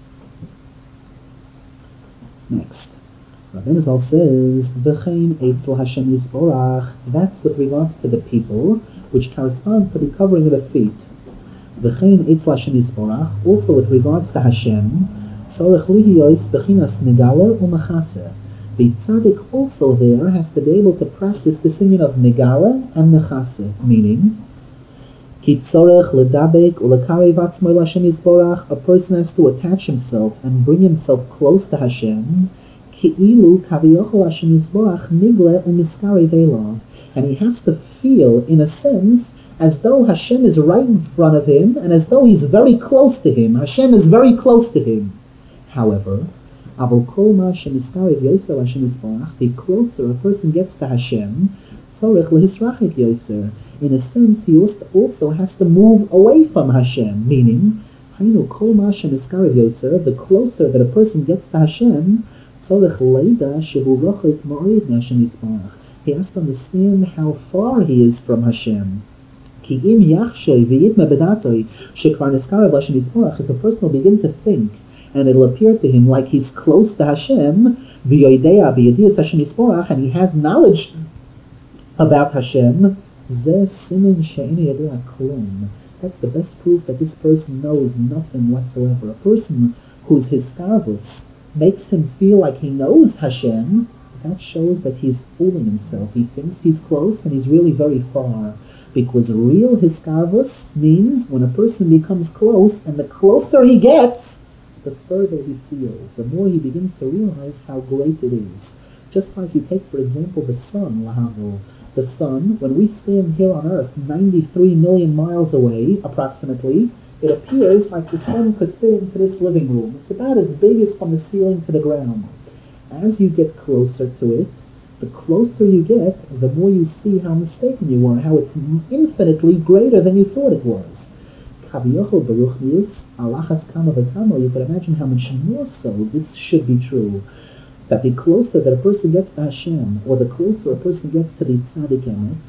A: Next. Rabbeinu Zal says, V'chein eitzel Hashem Yisborach. That's with regards to the people, which corresponds to the covering of the feet. V'chein eitzel Hashem Yisborach, also with regards to Hashem, Tzorech lihiyos b'chinas megala u'mechaseh. The tzaddik also there has to be able to practice this union of megala and mechaseh, meaning, Ki tzorech ledabek u'lekarev atzmo el Hashem Yisborach, a person has to attach himself and bring himself close to Hashem, Ki'ilu kaviyochel Hashem Yisborach nigle u'miskarev elav, and he has to feel, in a sense, as though Hashem is right in front of him, and as though he's very close to him. Hashem is very close to him. However, the closer a person gets to Hashem, in a sense, he also has to move away from Hashem, meaning, the closer that a person gets to Hashem, he has to understand how far he is from Hashem. If a person will begin to think, and it'll appear to him like he's close to Hashem, and he has knowledge about Hashem, that's the best proof that this person knows nothing whatsoever. A person whose hiskarvus makes him feel like he knows Hashem, that shows that he's fooling himself. He thinks he's close and he's really very far. Because real hiskarvus means when a person becomes close, and the closer he gets, the further he feels, the more he begins to realize how great it is. Just like you take, for example, the sun, Lahavu. The sun, when we stand here on Earth 93 million miles away, approximately, it appears like the sun could fit into this living room. It's about as big as from the ceiling to the ground. As you get closer to it, the closer you get, the more you see how mistaken you were, how it's infinitely greater than you thought it was. You could imagine how much more so this should be true. That the closer that a person gets to Hashem, or the closer a person gets to the tzaddik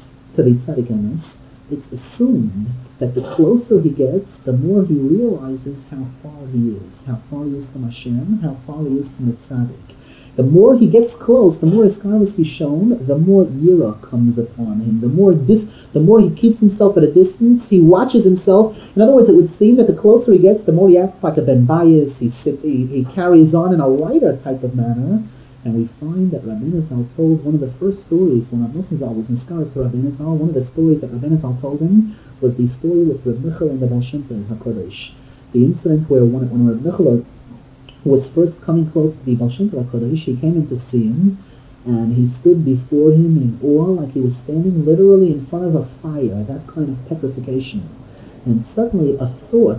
A: emes, it's assumed that the closer he gets, the more he realizes how far he is from Hashem, how far he is from the tzaddik. The more he gets close, the more hiskarvus he's shown, the more yira comes upon him. The more he keeps himself at a distance, he watches himself. In other words, it would seem that the closer he gets, the more he acts like a ben bayis. He carries on in a lighter type of manner. And we find that Rabbeinu Zal told one of the first stories when Rabbeinu Zal was inspired for Rabbeinu Zal. One of the stories that Rabbeinu Zal told him was the story with Reb Michal and the Baal Shem Tov HaKodesh. The incident where when Reb Michal was first coming close to the Baal Shem Tov HaKodesh, he came in to see him, and he stood before him in awe, like he was standing literally in front of a fire, that kind of petrification. And suddenly a thought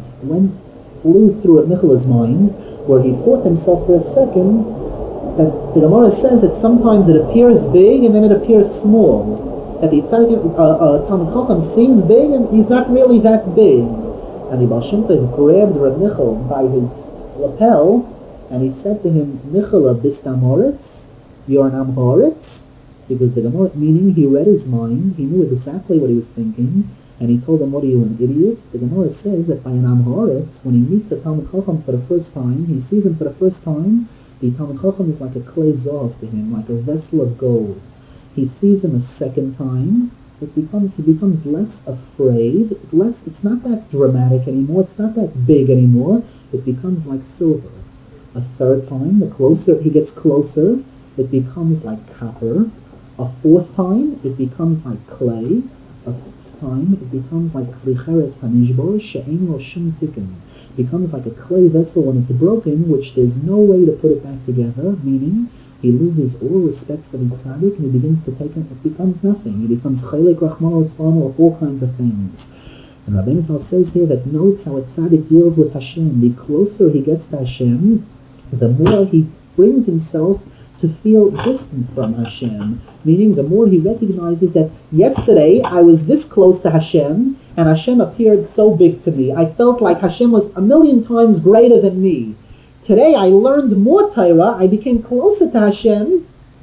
A: flew through Reb Michal's mind, where he thought to himself for a second that the Gemara says that sometimes it appears big and then it appears small. That the Talmid Chacham seems big and he's not really that big. And the Baal Shem Tov grabbed Reb Michal by his lapel, and he said to him, Michala bista moritz, you're an am haaretz? Because the Gemara, meaning he read his mind, he knew exactly what he was thinking, and he told him, what are you, an idiot? The Gemara says that by an am haaretz, when he meets a Talmid Chacham for the first time, he sees him for the first time, the Talmid Chacham is like a clay zav to him, like a vessel of gold. He sees him a second time, he becomes less afraid, it's not that dramatic anymore, it's not that big anymore, it becomes like silver. A third time, the closer he gets closer, it becomes like copper. A fourth time, it becomes like clay. A fifth time, it becomes like klicheres hanishbor she'ein lo shum tikkun. Becomes like a clay vessel when it's broken, which there's no way to put it back together, meaning he loses all respect for the tzaddik and he begins to take it becomes nothing. He becomes chelek rachmana litzlan of all kinds of things. And Rabbeinu Zal says here that note how a tzaddik deals with Hashem. The closer he gets to Hashem, the more he brings himself to feel distant from Hashem. Meaning the more he recognizes that yesterday I was this close to Hashem, and Hashem appeared so big to me. I felt like Hashem was 1,000,000 times greater than me. Today I learned more Torah, I became closer to Hashem,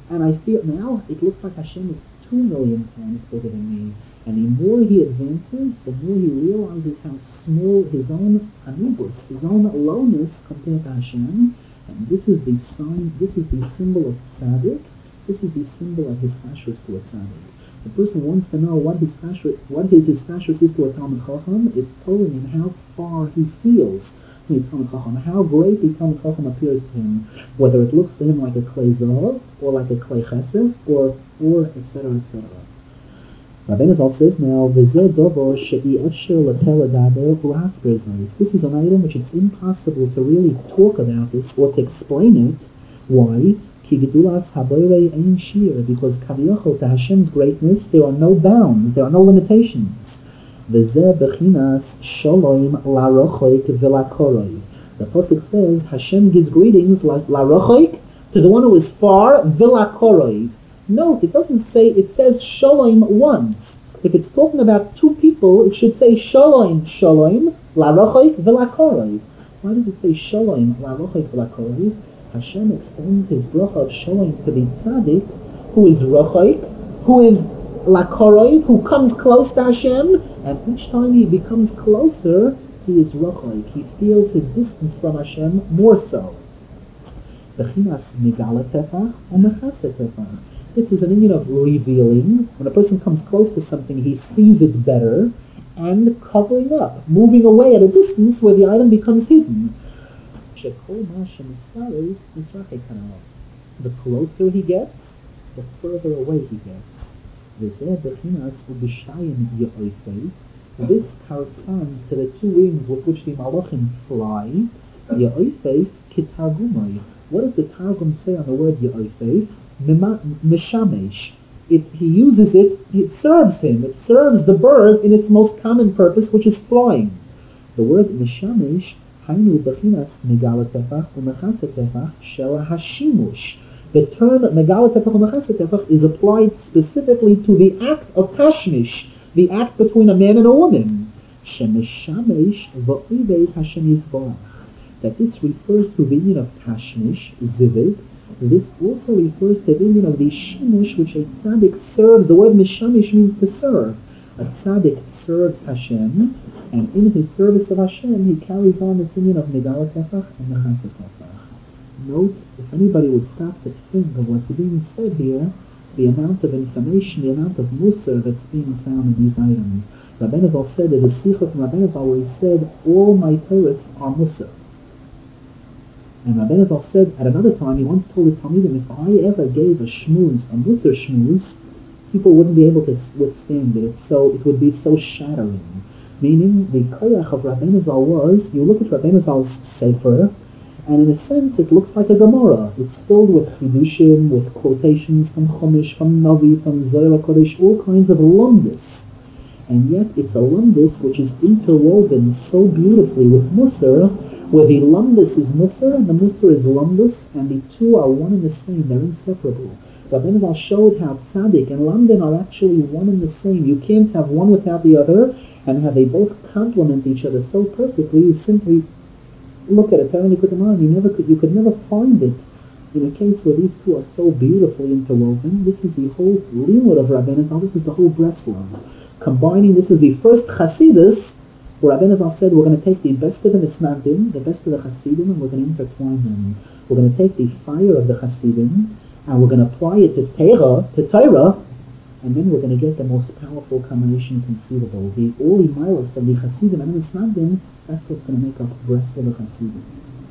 A: And I feel now it looks like Hashem is 2,000,000 times bigger than me. And the more he advances, the more he realizes how small his own anubis, his own lowness compared to Hashem. And this is the sign, this is the symbol of tzaddik, this is the symbol of hispashus to a tzaddik. The person wants to know what his hispashus is to a Talmid Chacham. It's telling him how far he feels to a Talmid Chacham, how great the Talmid Chacham appears to him, whether it looks to him like a klei zahav, or like a klei chesed, or etc., etc. Rabbeinu Zal says now, this is an item which it's impossible to really talk about this or to explain it. Why? Because Kaviyachol, to Hashem's greatness, there are no bounds, there are no limitations. The Pasuk says, Hashem gives greetings like Larochoik, to the one who is far, Vilakoroi. Note, it doesn't say, it says Shalom once. If it's talking about two people, it should say Shalom, Shalom, Larochoik, Vilakoroi. Why does it say Shalom, Larochoik, Vilakoroi? Hashem extends his bracha of Shalom to the tzaddik, who is Rochoik, who is Lakoroi, who comes close to Hashem, and each time he becomes closer, he is Rochoik. He feels his distance from Hashem more so. Bechinas Megala Tefach and Mechase Tefach. This is an union of revealing. When a person comes close to something, he sees it better, and covering up, moving away at a distance where the item becomes hidden. The closer he gets, the further away he gets. This corresponds to the two wings with which the Malachim fly. What does the Targum say on the word Ya'ifef? Mishamesh. He uses it, it serves him, it serves the bird in its most common purpose, which is flying. The word Mishamesh, Hainu Bechinas Megala Tefach u'Mechase Tefach Shela Hashimush. The term Megala Tefach u'Mechase Tefach is applied specifically to the act of Tashmish, the act between a man and a woman. Shemishamesh v'oivei Hashem Yisborach. That this refers to the union of Tashmish, Zivid. This also refers to the union of the Shimush, which a tzaddik serves. The word Mishamish means to serve. A tzaddik serves Hashem, and in his service of Hashem, he carries on this union of Megala Tefach and Mechase Tefach. Note, if anybody would stop to think of what's being said here, the amount of information, the amount of musar that's being found in these items. Rabbeinu Zal said, there's a sikha from Rabbeinu Zal where he said, all my Torahs are musar. And Rabbeinu Zal said at another time, he once told his Talmidim, if I ever gave a shmooze, a musar shmooze, people wouldn't be able to withstand it. It would be so shattering. Meaning, the koyach of Rabbeinu Zal was, you look at Rabbeinu Zal's sefer, and in a sense it looks like a Gemara. It's filled with chidushim, with quotations from Chumash, from Navi, from Zohar HaKodesh, all kinds of lumdis. And yet it's a lumdis which is interwoven so beautifully with musar, where the lumdis is musar and the musar is lumdis, and the two are one and the same, they're inseparable. Rabbeinu Zal showed how tzaddik and lamdin are actually one and the same. You can't have one without the other, and how they both complement each other so perfectly. You simply look at it, you could never find it in a case where these two are so beautifully interwoven. This is the whole limud of Rabbeinu Zal, this is the whole Breslov. Combining, this is the first Chasidus, where Rabbeinu Zal said we're going to take the best of the Misnagdim, the best of the Hasidim, and we're going to intertwine them. We're going to take the fire of the Hasidim, and we're going to apply it to Torah, and then we're going to get the most powerful combination conceivable. The Oli Milas of the Hasidim and the Misnagdim, that's what's going to make up Breslov Hasidim.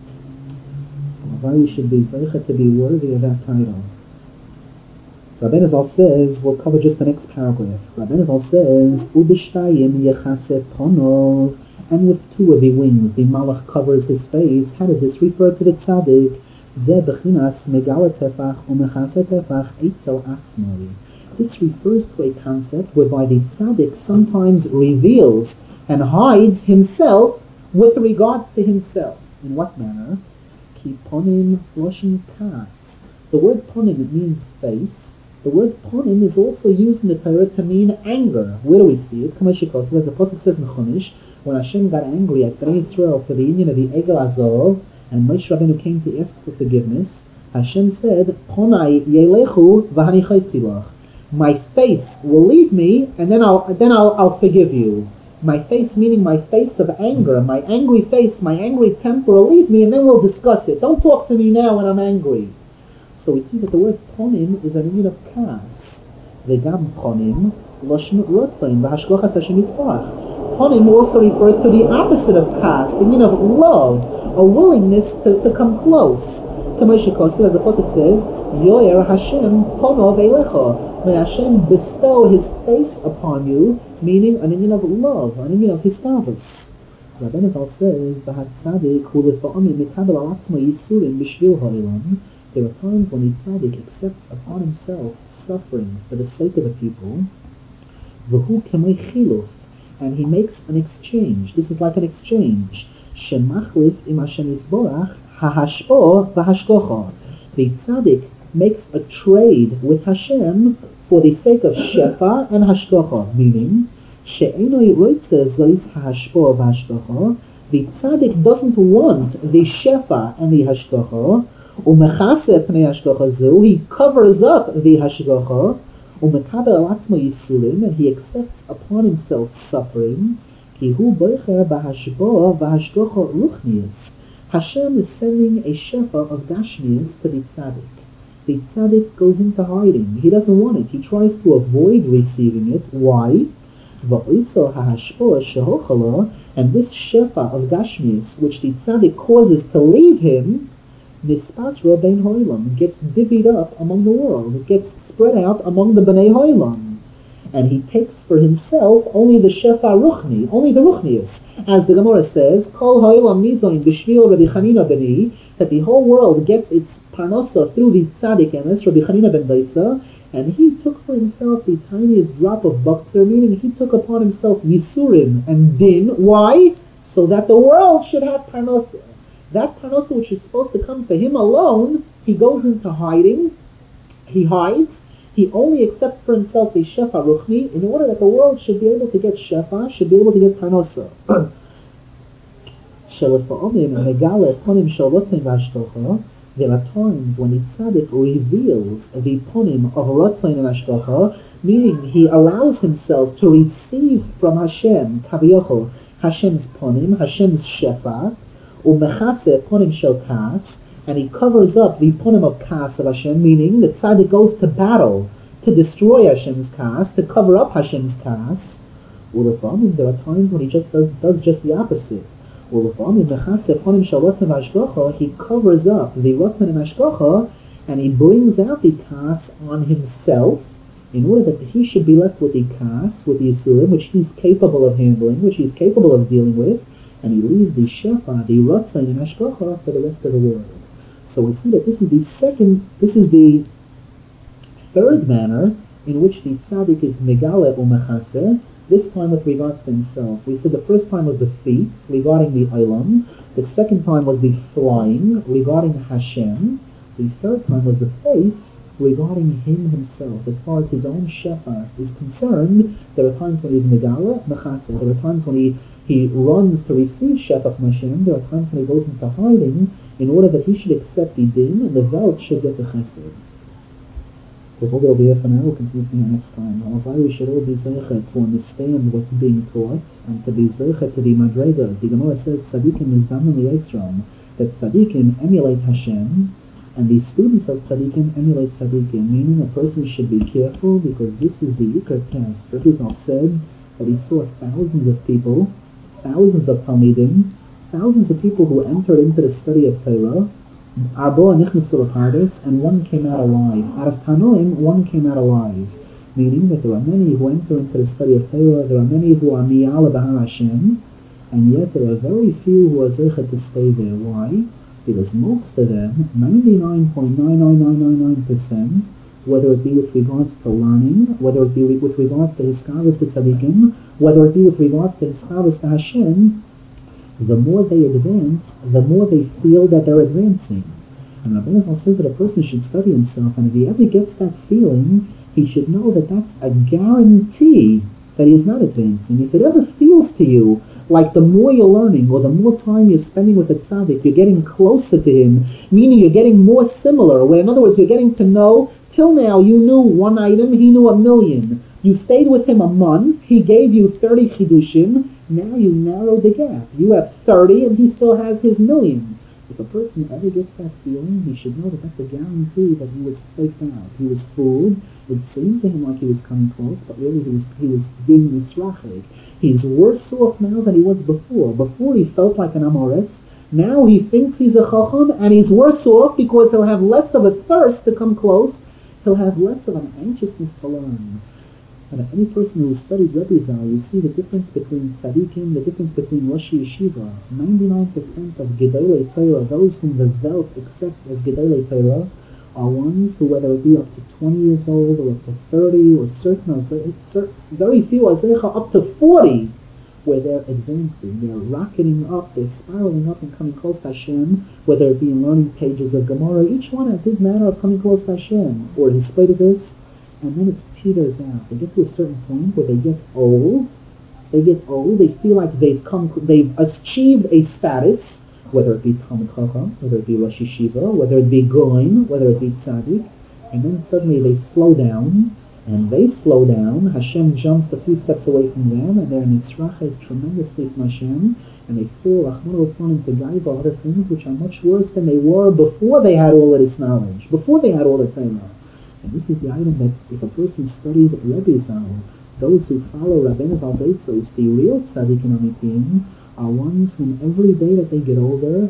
A: Why we should be Zeicha to be worthy of that title. Rabbeinu Zal says, we'll cover just the next paragraph. Rabbeinu Zal says, Ubishtayim yechase ponov, and with two of the wings, the Malach covers his face. How does this refer to the tzaddik? Ze bechinas megala tefach umechase tefach eitzel atzmoi. This refers to a concept whereby the tzaddik sometimes reveals and hides himself with regards to himself. In what manner? Ki ponim loshin katz. The word ponim, it means face. The word ponim is also used in the Torah to mean anger. Where do we see it? As the Pasuk says in Chumash, when Hashem got angry at Bnei Israel for the union of the Egel Azov, and Moshe Rabbeinu came to ask for forgiveness, Hashem said, Ponai yelechu v'hani chaysilach. My face will leave me, and then I'll forgive you. My face, meaning my face of anger, my angry face, my angry temper will leave me, and then we'll discuss it. Don't talk to me now when I'm angry. So we see that the word ponim is a meaning of kas. V'gam ponim lashon rotzain v'hashgochas Hashem yisparach. Ponim also refers to the opposite of kas, the meaning of love, a willingness to come close. As the Pasuk says, Yoyer Hashem ponov elecha. May Hashem bestow His face upon you, meaning an union of love, an union of histavus. Rabbi Nazal says, V'hat tzadik hu lefa'ami mikabel al atzma yisurim b'shvil ha'olam. There are times when the tzaddik accepts upon himself suffering for the sake of the people. V'hu kemei chiluf, and he makes an exchange. This is like an exchange. Shemachlif im Hashem yisborach hahashpo v'hashkocha. The tzaddik makes a trade with Hashem for the sake of shefa and hashkocha, meaning she'enoi roitze zois hahashpo v'hashkocha. The tzaddik doesn't want the shefa and the hashkocha. Umechase pnei hashkocha zu, he covers up the hashkocha. Umekabel al atzmo yisurim, and he accepts upon himself suffering. Ki hu boicher b'hashbo v'hashkocha ruchnius. Hashem is sending a shefa of gashmius to the tzaddik. The tzaddik goes into hiding. He doesn't want it. He tries to avoid receiving it. Why? V'oiso hahashpo shehochala, and this shefa of gashmius, which the tzaddik causes to leave him, nispas robein hoilam, gets divvied up among the world. It gets spread out among the bnei hoilam. And he takes for himself only the shefa ruchni, only the ruchnius. As the Gemara says, Kol ha'olam nizoin b'shvil Rabbi Chanina beni, that the whole world gets its parnosa through the tzaddik emes, Rabbi Chanina ben Baisa, and he took for himself the tiniest drop of baktzir, meaning he took upon himself yisurim and din. Why? So that the world should have parnosa. That parnosa which is supposed to come for him alone, he goes into hiding, he hides. He only accepts for himself the shefa ruchni in order that the world should be able to get shefa, should be able to get parnosa. There are times when the tzaddik reveals the ponim of rotzain and hashgacha, meaning he allows himself to receive from Hashem, kaviyachol, Hashem's ponim, Hashem's shefa, umechase ponim shel kas, and he covers up the ponim of kas of Hashem, meaning the tzaddik goes to battle to destroy Hashem's kas, to cover up Hashem's kas. Ulefamim, there are times when he just does just the opposite. Ulefamim mechase ponim shel rotzain v'hashgacha, he covers up the rotzain and hashgacha, and he brings out the kas on himself, in order that he should be left with the kas, with the yisurim, which he's capable of handling, which he's capable of dealing with, and he leaves the shefa, the rotzain and hashgacha for the rest of the world. So we see that this is the third manner in which the tzaddik is megale umechase, this time with regards to himself. We said the first time was the feet, regarding the olam. The second time was the flying, regarding Hashem. The third time was the face, regarding him himself. As far as his own shefa is concerned, there are times when he's megale mechase. There are times when he runs to receive shefa from Hashem. There are times when he goes into hiding, in order that he should accept the din and the velt should get the chesed. We'll hold it over here for now. We'll continue from here next time. However, we should all be zeichet to understand what's being taught and to be zeichet to the madrega. The Gemara says tzaddikim is dam miyitzram, that tzaddikim emulate Hashem and the students of tzaddikim emulate tzaddikim, meaning a person should be careful because this is the ikar test. Rabbi Zal said that he saw thousands of people, thousands of talmidim, thousands of people who entered into the study of Torah, and one came out alive. Out of Tanoim, one came out alive. Meaning that there are many who enter into the study of Torah, there are many who are miyala b'har Hashem, and yet there are very few who are zeichet to stay there. Why? Because most of them, 99.99999%, whether it be with regards to learning, whether it be with regards to hiskavos to tzaddikim, whether it be with regards to hiskavos to Hashem, the more they advance, the more they feel that they're advancing. And Rabbi Nazal says that a person should study himself, and if he ever gets that feeling, he should know that that's a guarantee that he is not advancing. If it ever feels to you Like the more you're learning, or the more time you're spending with a tzaddik, you're getting closer to him, meaning you're getting more similar, where in other words, you're getting to know, till now you knew one item, he knew 1,000,000. You stayed with him a month, he gave you 30 chidushim, now you narrowed the gap. You have 30 and he still has his 1,000,000. If a person ever gets that feeling, he should know that that's a guarantee that he was faked out. He was fooled. It seemed to him like he was coming close, but really he was being misrachig. He's worse off now than he was before. Before he felt like an Amoretz. Now he thinks he's a Chacham, and he's worse off because he'll have less of a thirst to come close. He'll have less of an anxiousness to learn. And if any person who studied Rebbe Zal, you see the difference between tzaddikim, the difference between Rosh Yeshiva. 99% of Gedolei Torah, those whom the Welt accepts as Gedolei Torah, are ones who, whether it be up to 20 years old, or up to 30, or very few Azecha up to 40, where they're advancing, they're rocketing up, they're spiraling up and coming close to Hashem, whether it be in learning pages of Gemara. Each one has his manner of coming close to Hashem, or his this, and then it peters out. They get to a certain point where they get old, they feel like they've achieved a status, whether it be Talmid Chacham, whether it be Rosh Yeshiva, whether it be Goin, whether it be Tzaddik, and then suddenly they slow down, Hashem jumps a few steps away from them, and they're nisrachet tremendously from Hashem, and they fall, Rahman al-Islam, into Gaiva, other things which are much worse than they were before they had all of this knowledge, before they had all the Torah. And this is the item that if a person studied Rebbe Zal, those who follow Rabbeinu Zal's Eitzos, the real tzaddikim amitim, are ones whom every day that they get older,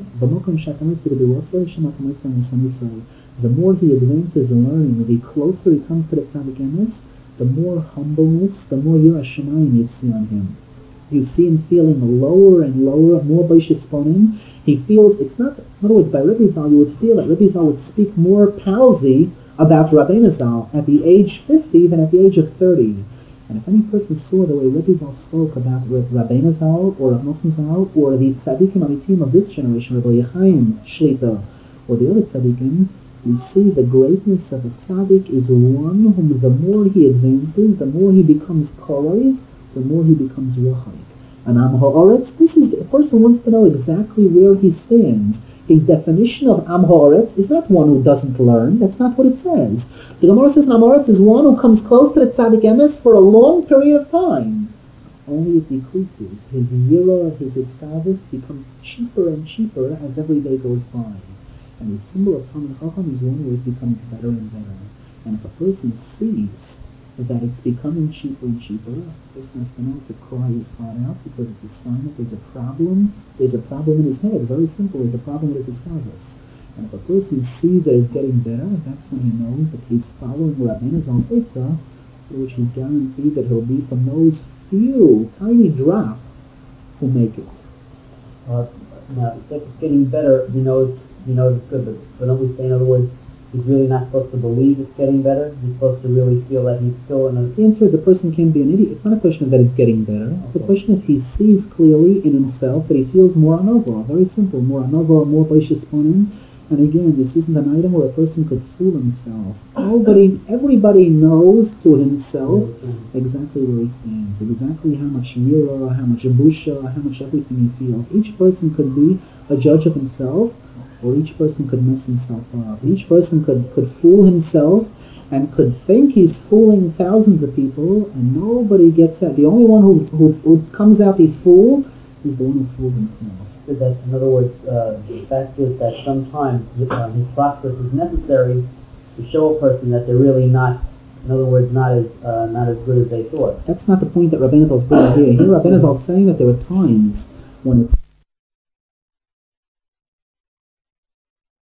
A: the more he advances in learning, the closer he comes to the tzaddik emes, the more humbleness, the more Yirah Shamayim you see on him. You see him feeling lower and lower, more Beishis Ponim. He feels, it's not, in other words, by Rebbe Zal, you would feel that Rebbe Zal would speak more palsy about Rabbeinu Zal at the age 50 than at the age of 30. And if any person saw the way Rebbe Zal spoke about Rabbeinu Zal, or Rav Nosson Zal, or the tzaddikim amitim of this generation, Rabbi Yechaim Shlita, or the other tzaddikim, you see the greatness of a tzaddik is one whom the more he advances, the more he becomes korov, the more he becomes ruchayik. And Am Ha'aretz, this is, a person wants to know exactly where he stands. The definition of Am Ha'aretz is not one who doesn't learn. That's not what it says. The Gemara says Am Ha'aretz is one who comes close to the tzaddik emes for a long period of time. Only it decreases. His yirah, his iskavus becomes cheaper and cheaper as every day goes by. And the symbol of Talmid Chacham is one where it becomes better and better. And if a person sees that it's becoming cheaper and cheaper, a person has to know to cry his heart out, because it's a sign that there's a problem. There's a problem in his head. Very simple. There's a problem with his iskavus. And if a person sees that it's getting better, that's when he knows that he's following Rabbeinu Zal's Eitzah, for which he's guaranteed that he'll be from those few, tiny drop who make it.
B: Now, if it's getting better, he knows it's good, but don't we say, in other words, he's really not supposed to believe it's getting better? He's supposed to really feel that he's still in a...
A: The answer is a person can't be an idiot. It's not a question of that it's getting better. It's a question if he sees clearly in himself that he feels more anova. Very simple. More anova, more Beishis Ponim. And again, this isn't an item where a person could fool himself. Everybody knows to himself exactly where he stands, exactly how much yirah, how much busha, how much everything he feels. Each person could be a judge of himself, or each person could mess himself up. Each person could fool himself and could think he's fooling thousands of people, and nobody gets that. The only one who comes out the fool is the one who fooled himself.
B: So that, in other words, the fact is that sometimes his practice is necessary to show a person that they're really not, in other words, not as good as they thought.
A: That's not the point that Rabbeinu Zal is bringing here. Here Rabbeinu Zal is saying that there are times when it's